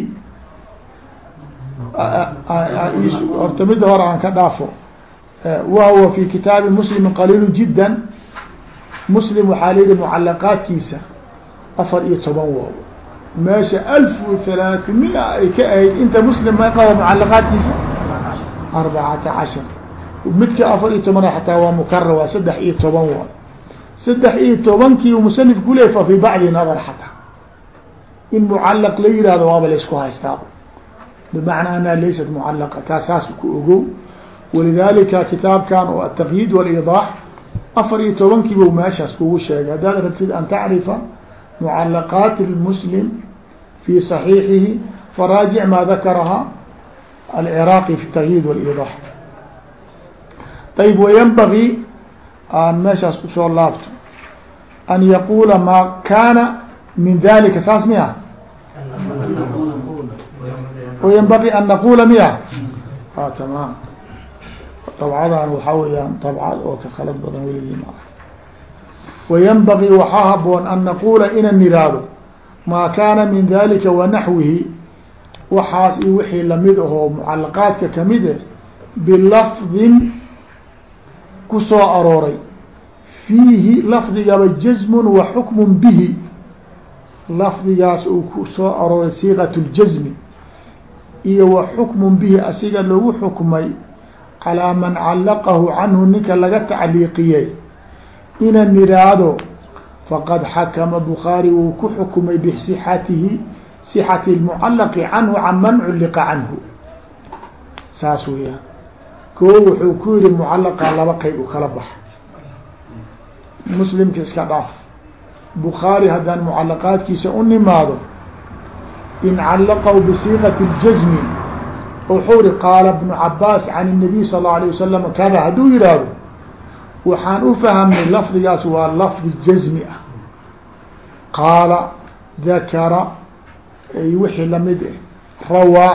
S2: horta mida hore aan ka dhaafo wahwa fi kitaabi mslim qaliil jida mslim waxaa la yihi mucalaqaadkiisa afar iyo toban waaw meesha alf halaaثimia ay ka ahayd inta mslim ma qabo mucalaqaadkiisa arbacata cashar midka afar iyo tobana xataa waa mukarar waa saddex iyo toban waa saddex iyo tobankii musanif kule fa fi bacdi nadar xataa in mucalaq la yihahdo waaba la isku haystaa bimacnaa anha laysat mucalaqa taa saas ku ogow walidalika kitaabkan oo ataqyiid waliidaax afar iyo tobankiibu meeshaas kugu sheegay haddaad rabtid an tacrifa mucalaqaat lmuslim fi صaxiixihi faraajic maa dakaraha alciraaqi fi taqyiid waliidaax. ayb وynbغي aan meeshaas kusoo laabto an yaqula ma kana min dalika saas miya وynbغي an naqula miya tamaam طبcadan waxaa weyaan طبcad oo ka khalad badan weligii ma وynbغي waxaa haboon an naqula inan niraado ma kana min dalika wanaxwihi waxaas i wixii lamid ahoo mucalaqaadka kamide bilafdin kusoo arooray fiihi lafdigaba jazmun wa xukmun bihi lafdigaas uu kusoo arooray siiqat ljazmi iyo wa xukmun bihi asiga lagu xukmay calaa man callaqahu canhu ninka laga tacliiqiyey ina niraado faqad xakama bukhaari wuu ku xukumay bisixatihi sixati lmucallaqi canhu can man culliqa canhu saas weeyaan ko wuxuu ku yihi mucalaqa laba qeyb u kala baxa muslimka iska dhaaf bukhaari haddaan mucalaqaadkiisa u nimaado in callaqahu bisiiqati اljazmi wuxuu ri qaala ibnu cabaas can الnabiy sal اله alيه wasalam kada hadduu yihahdo waxaan u fahamnay lafdigaas waa lafdi jazmi ah. qaala dakara wixii lamid ah rawaa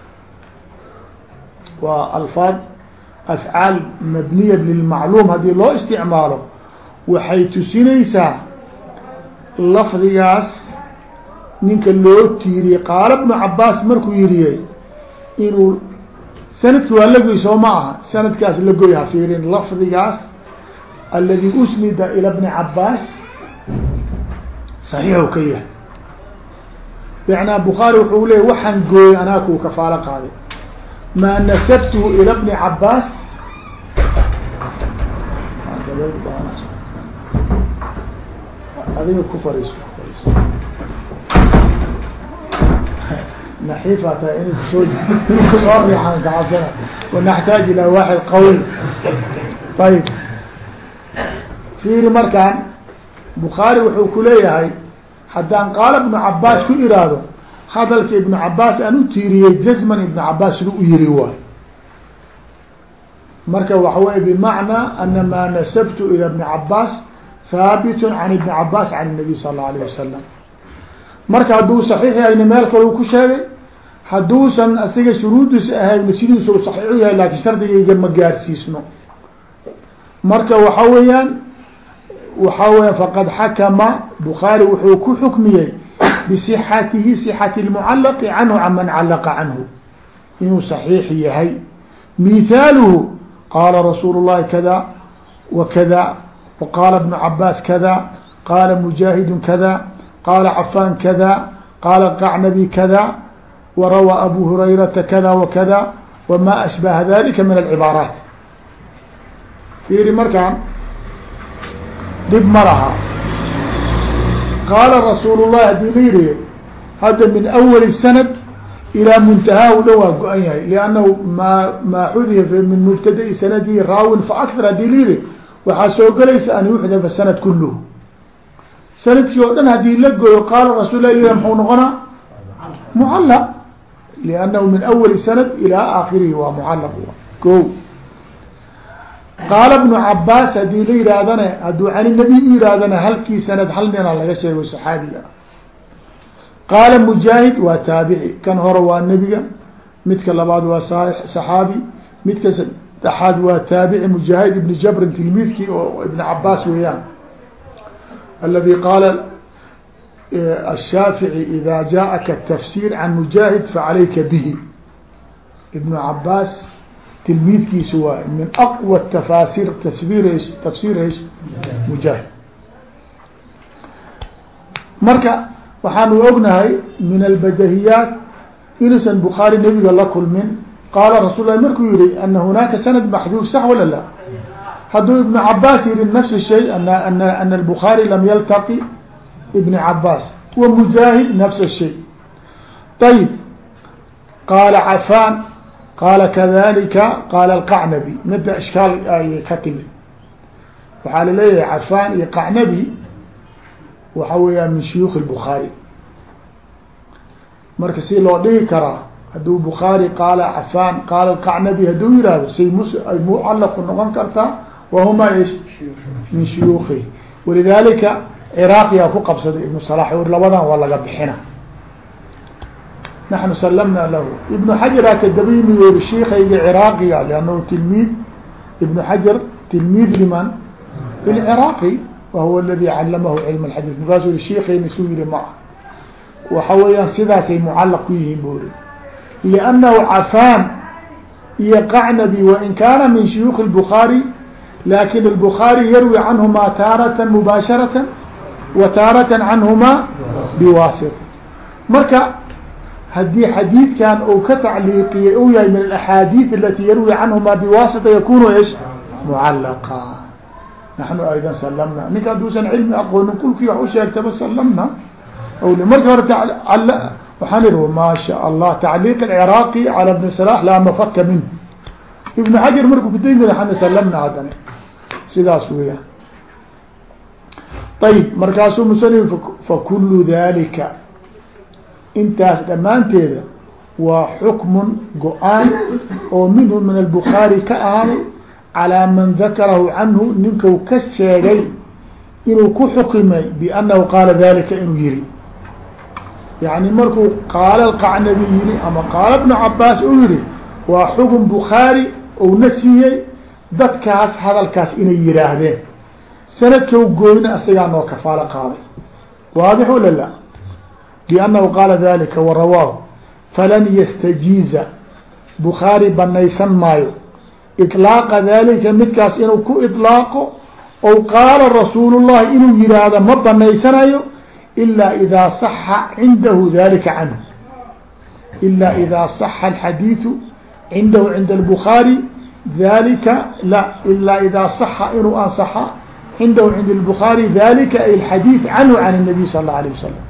S2: waa alfaad afcaal mabniya lilmacluum haddii loo isticmaalo waxay tusinaysaa lafdigaas ninka loo tiiriyey qaala ibnu cabaas markuu yiriye inuu sanadki waa lagoy soo ma aha sanadkaas lagoy ha fiirin lafdigaas aladi usnida ila bni cabaas saxiixu ka yahay bicnaa bukhaari wuxuu leeyay waxaan gooyey anaa kuu kafaalo qaaday maa nasabtuhu ila bni cabaas adiga ku fariiso kufariiso naxiifaa tahay in kusoo kusoo riixaan kacabsana wanaxtaaj ilaa waaxid qawi ayib fiiri markaan bukhaari wuxuu ku leeyahay haddaan qaala ibnu cabaas ku iraahdo hadalka ibnu cabaas aan u tiiriyey jazman ibnu cabaas siduu u yiri waay marka waxa wey bimacnaa ana maa nasabtu ila bni cabaas haabitun can ibni cabaas can الnabiy sal اla alayه wasalam marka hadduu saxiix yahayna meel kale u ku sheegay hadduusan asiga shuruudiisa ahayna sidiisu saxiixu yahay laakiin shardigayga ma gaarsiisno marka waxa weeyaan waxa weya faqad xakama bukhaari wuxuu ku xukmiyey bisixatihi sixati اlmucalaqi canhu can man calaqa canhu inuu saxiix yahay mithaaluhu qaala rasuulu llahi kada wa kada waqaala ibnu cabaas kada qaala mujaahidu kada qaala cafaan kada qaala qacnabi kada warawaa abu hurayrata kada wakada wama ashbaha dalika min alcibaaraat fiiri markaan dhib ma laha qaala rasuul llahi haddii la yidhi hadda min awali sanad ilaa muntahaahu dhan waa go-an yahay liannahu maa maa xudifa min mubtada'i sanadihi raawin fa akthar haddii la yidhi waxaa soo gelaysa an yuxdafa sanad kuluhu sanadkii oo dhan haddii la gooyo qaala rasul lah yih muxuu noqonaa mucallaq liannahu min awali sanad ilaa aakhirihi waa mucallaq ko qaala ibnu cabaas haddii la yidhaahdana hadduu can nabi u yihaahdana halkii sanad hal nina laga sheego saxaabiga qaala mujaahid waa taabici kan hore waa nebiga midka labaad waa saxaabi midka saddexaad waa taabici mujaahid ibni jabrin tilmiidkii oo ibn cabaas weeyaan aladi qaala الshaafiعي ida jaءaka الtafsir can mujaahid facalayka bihi ibnu cabaas tilmiidkiisa waay min aqوى tafasir tafsir tafsir mujaahid marka waxaanu ognahay min albadahiyaat inuusan bukhaari nebiga la kulmin qaala rasul lah markuu yihi ana hunaaka sanad maxduuf sax wala la hadduu ibnu cabaas yihi nafs shay ana ana ana الbukhaari lam yaltaqi ibn cabaas wa mujaahid nafs الshay ayib qaala cafaan qaala kadalika qaala alqacnabi midda ishkaal ayay ka timid waxaa laleeyahay cafaan iyo qacnabi waxa weeyaan min shuyuukh الbukhaari marka si loo dhihi karaa hadduu bukhaari qaala cafaan qaala alqacnabi hadduu yihahdo say mus ay mucalaqu noqon kartaa wahuma ish min shuyuukhi walidalika cراaqyaa ku qabsaday iبن صلاح labadan waa laga bixina نحن سلمنا له iبن حجرa kadabimi yori شيkayga cراaqiga لأnه تلميd iبن حجر تلميd لmن للcراaqي وهو الذي علمه علم الحديث markaasu i شيkayna su yihi ma waxa weeyaan sidaasay معلq ku yihiin buri لأنه cafاn iyo qacnabi وin kana min شhyوخ البخاarي لakin البخاarي yarوي canهma taarة مباشhaرaة وtaarة canهma bwاsط marka hadii xadiidkan uu ka tacliiqiyey u yahay min الأحاadiiث alati yarwi canهma bwاsطة yakunu ish معalqa naحnu ayda slmna ninka haduusan cilmi aqoonin kulkii wax u sheegtaba slmna marka hore waxaan ihi ma shaء allah tacliiq الcراaqي calى بن صلاح laa mafka minh iبن xajar markuu kudaymi an slmna haddana sidaas weya ayb markaasuu musanif fakulu dalika intaas dhammaanteeda waa xukmun go-aan oo minhu min albukhaari ka ahaaday calىa man dakarahu canhu ninkau ka sheegay inuu ku xukimay biannahu qaala dalika inuu yihi yani markuu qaala alqacnabi yihi ama qaala bnu cabaas uu yihi waa xukun bukhaari ou na siiyey dadkaas hadalkaas inay yihaahdeen sanadka gooyna isagaa noo kafaalo qaaday waadix wala la biannahu qaala dalika warawaahu falan yastajiiza bukhaari banaysan maayo iطlaaqa dalika midkaas inuu ku iطlaaqo ou qaala rasuul الlahi inuu yihaahdo ma banaysanayo ilaa idaa صaxa cindahu dalika canhu ilaa idaa صaxa alxadiiثu cindahu cinda الbukhaari dalika la ilaa idaa صaxa inuu ansaxa cindahu cinda الbukhaari dalika ay alxadiiث canhu can الnabiy sal الlaه alيه wasalam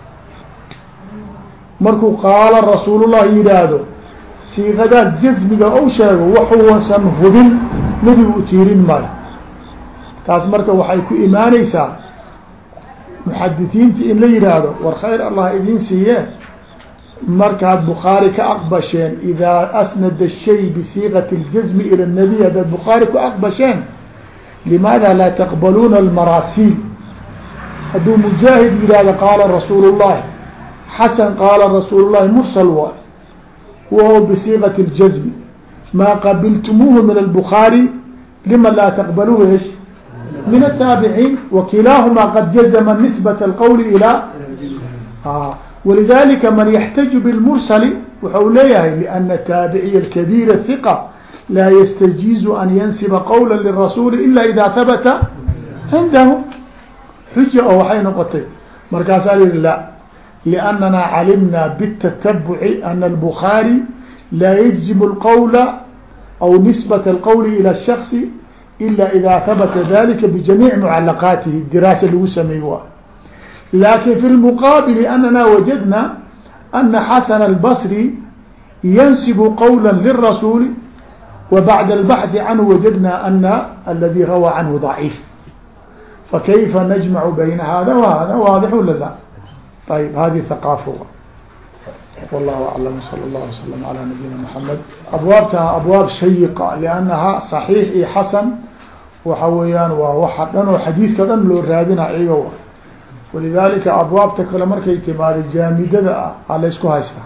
S2: markuu qaala rasuul الlahi yihaahdo siiqadaas jasmiga ou sheego waxuusan hubin nebigu u tiirin maayo taas marka waxay ku imaaneysaa muxadisiinta in la yihaahdo war khayr allah idin siiye markaad bukhaari ka aqbasheen idaa asnada shay bisiiqati اljasmi ilى الnabiy haddaad bukhaari ku aqbasheen limaada laa taqbaluuna almarasiil hadduu mujaahid yihahdo qaala rasuul الlahi xasan qaala rasuul الlahi mursal waay wahuwa bisiiqati اljasmi maa qabiltumuuhu min albukhaari lima laa taqbaluuhu ish min الtaabiciin wakilaahumaa qad jazma nisbat اlqowl ilى walidalika man yaxtaju bilmursali wuxau leeyahay liana taabiciya اlkabiir الhiqa laa yastajiizu an yansiba qowla lirasuuli ila ida habata cindahu xuja oo waxay noqotay markaasaa yihi la لأننا علمنا بالتتبع أن البخاري لا يجزم القول أو نسبة القول إلى الشخص إلا إذا ثبت ذلك بجميع معلقاته الدراسة اللي سميوها لكن في المقابل أننا وجدنا أن حسن البصري ينسب قولا للرسول وبعد البحث عنه وجدنا أن الذي روى عنه ضعيف فكيف نجمع بين هذا وهذا واضح ولا لا؟ طيب هذه ثقافة والله أعلم صلى الله وسلم على نبينا محمد أبوابتها أبواب شيقة لأنها صحيح حسن وحويان ووحدن وحديث كذا لو رادنا أيوة ولذلك أبواب تكلم مركي اعتماد الجامدة على إسكو هايسها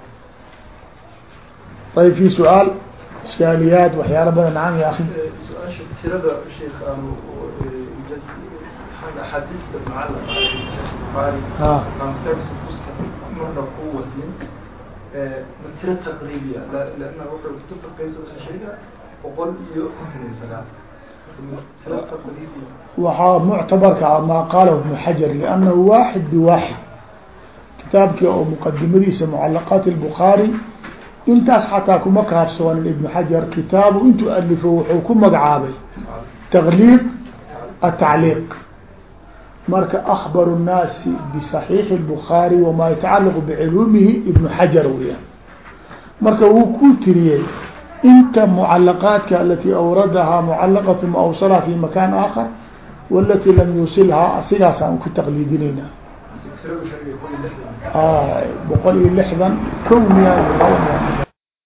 S2: طيب في سؤال إشكاليات وحيانا بنا نعم يا أخي
S3: سؤال شو ترى الشيخ حديث المعلق البخاري عن درس القصة مرة قوة من ترى تقريبية لأنه وقع كتب تقريبية الشيء وقل يؤمن السلام ترى تقريبية
S2: وها معتبر كما قاله ابن حجر لأنه واحد بواحد كتابك أو مقدمة معلقات البخاري انت حتى مكهف سواء ابن حجر كتابه انتو ألفوا وحكم مقعابي تغليق التعليق marka أخبر الناس بصحيح البخاري وما يتعلق بعلومه ابن حجر وياه marka wuu ku tiriyey inta معلقاتك التي أوردها معلقة ثم أوصلها في مكان آخر والتي لم يوصلها أصيغاسا ku تقليدinayna بقول لحظا كونيا